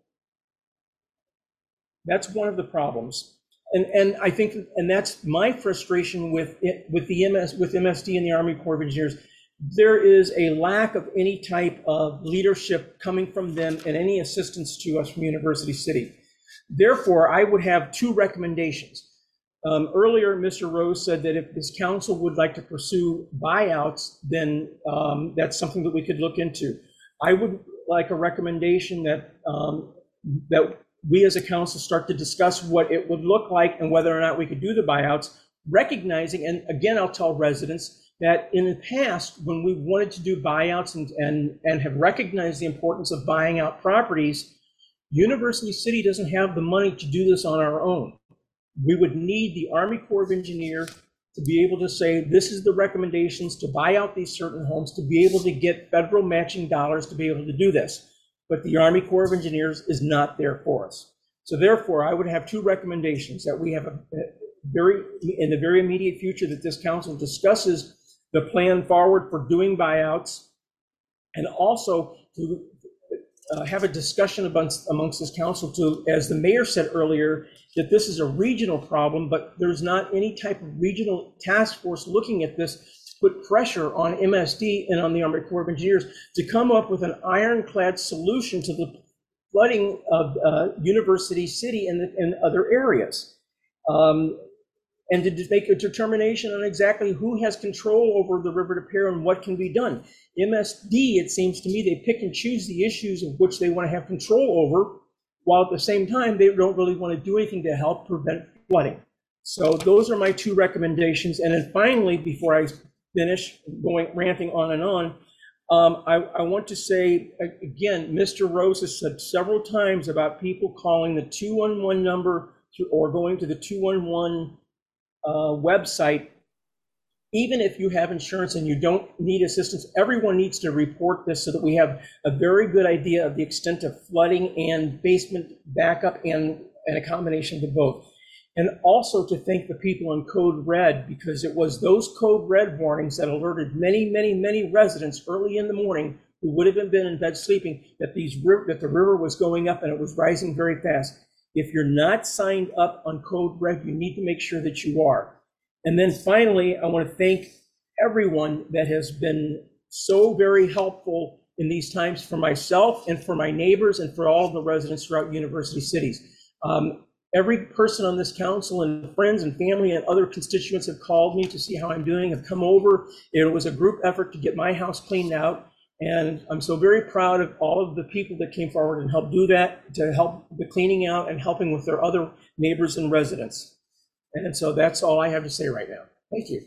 Speaker 5: that's one of the problems. And, and I think, and that's my frustration with it, with the M S, with M S D and the Army Corps of Engineers. There is a lack of any type of leadership coming from them and any assistance to us from University City. Therefore, I would have two recommendations. Um, earlier, Mister Rose said that if this council would like to pursue buyouts, then um, that's something that we could look into. I would like a recommendation that um, that we as a council start to discuss what it would look like and whether or not we could do the buyouts, recognizing, and again, I'll tell residents that in the past, when we wanted to do buyouts and, and, and have recognized the importance of buying out properties, University City doesn't have the money to do this on our own. We would need the Army Corps of Engineers to be able to say, this is the recommendations to buy out these certain homes, to be able to get federal matching dollars to be able to do this. But the Army Corps of Engineers is not there for us. So therefore, I would have two recommendations: that we have a, a very, in the very immediate future, that this council discusses the plan forward for doing buyouts, and also to uh, have a discussion amongst, amongst this council to, as the mayor said earlier, that this is a regional problem, but there's not any type of regional task force looking at this to put pressure on M S D and on the Army Corps of Engineers to come up with an ironclad solution to the flooding of uh, University City and, the, and other areas. Um, and to make a determination on exactly who has control over the River des Peres and what can be done. M S D, it seems to me, they pick and choose the issues of which they want to have control over, while at the same time, they don't really want to do anything to help prevent flooding. So those are my two recommendations. And then finally, before I finish going ranting on and on, um, I, I want to say, again, Mister Rose has said several times about people calling the two one one number to, or going to the two one one uh, website. Even if you have insurance and you don't need assistance, everyone needs to report this so that we have a very good idea of the extent of flooding and basement backup and, and a combination of both. and also to thank the people in Code Red, because it was those Code Red warnings that alerted many, many, many residents early in the morning who would have been in bed sleeping that these that the river was going up and it was rising very fast. If you're not signed up on Code Red, you need to make sure that you are. And then finally, I want to thank everyone that has been so very helpful in these times for myself and for my neighbors and for all of the residents throughout University Cities. Um, every person on this council and friends and family and other constituents have called me to see how I'm doing, have come over. It was a group effort to get my house cleaned out. And I'm so very proud of all of the people that came forward and helped do that, to help the cleaning out and helping with their other neighbors and residents. And so that's all I have to say right now. Thank you.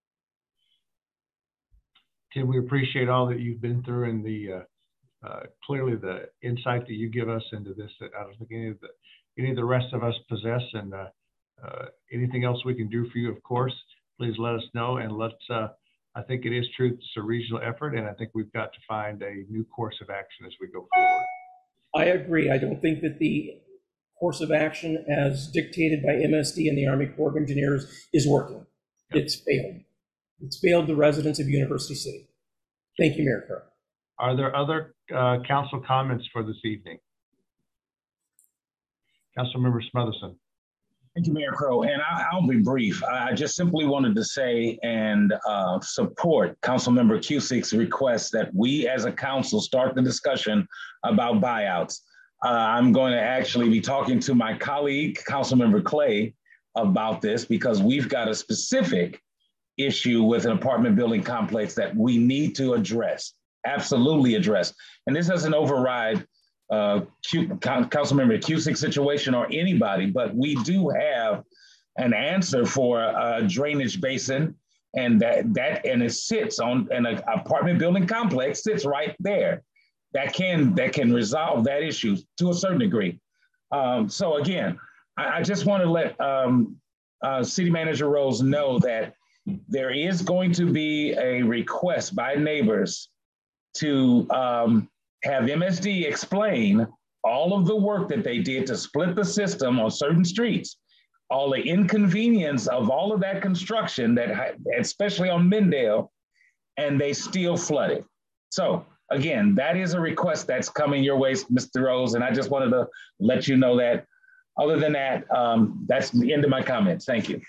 Speaker 2: Tim, we appreciate all that you've been through and the uh, uh, clearly the insight that you give us into this that I don't think any of the any of the rest of us possess. And uh, uh, anything else we can do for you, of course, please let us know. And let's. Uh, I think it is true. It's a regional effort, and I think we've got to find a new course of action as we go forward.
Speaker 5: I agree. I don't think that the course of action as dictated by M S D and the Army Corps of Engineers is working. Yep. It's failed. It's failed the residents of University City. Thank you, Mayor Crow.
Speaker 2: Are there other uh, council comments for this evening? Councilmember Smotherson.
Speaker 1: Thank you, Mayor Crow. And I, I'll be brief. I just simply wanted to say and uh, support Councilmember Cusick's request that we as a council start the discussion about buyouts. Uh, I'm going to actually be talking to my colleague, Councilmember Clay, about this because we've got a specific issue with an apartment building complex that we need to address, absolutely address. And this doesn't override uh, Q, Councilmember Cusick's situation or anybody, but we do have an answer for a drainage basin, and that, that and it sits on an apartment building complex sits right there. That can that can resolve that issue to a certain degree. Um, so again, I, I just want to let um, uh, City Manager Rose know that there is going to be a request by neighbors to um, have M S D explain all of the work that they did to split the system on certain streets, all the inconvenience of all of that construction, that especially on Mendale, and they still flooded. So again, that is a request that's coming your way, Mister Rose, and I just wanted to let you know that. Other than that, um, that's the end of my comments. Thank you.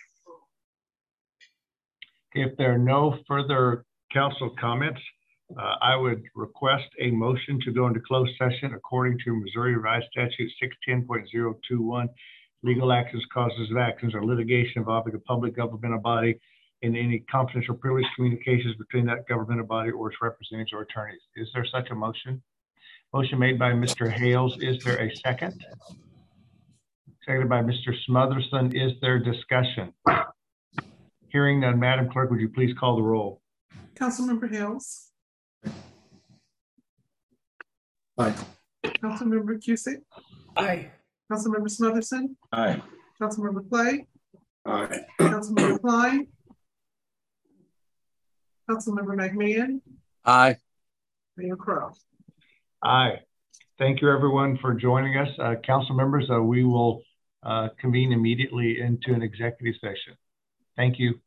Speaker 2: If there are no further council comments, uh, I would request a motion to go into closed session according to Missouri Revised Statute six ten point zero two one, legal actions, causes of actions, or litigation involving a public governmental body in any confidential privileged communications between that governmental body or its representatives or attorneys. Is there such a motion? Motion made by Mister Hales. Is there a second? Seconded by Mister Smotherson. Is there discussion? Hearing none, Madam Clerk, would you please call the roll?
Speaker 3: Councilmember Hales.
Speaker 8: Aye.
Speaker 3: Councilmember Cusick.
Speaker 5: Aye.
Speaker 3: Councilmember Smotherson.
Speaker 1: Aye.
Speaker 3: Councilmember Clay.
Speaker 7: Aye.
Speaker 3: Councilmember Klein. Councilmember McMahon.
Speaker 11: Aye.
Speaker 3: Mayor Crow.
Speaker 2: Aye. Thank you, everyone, for joining us. Uh, council members, uh, we will uh, convene immediately into an executive session. Thank you.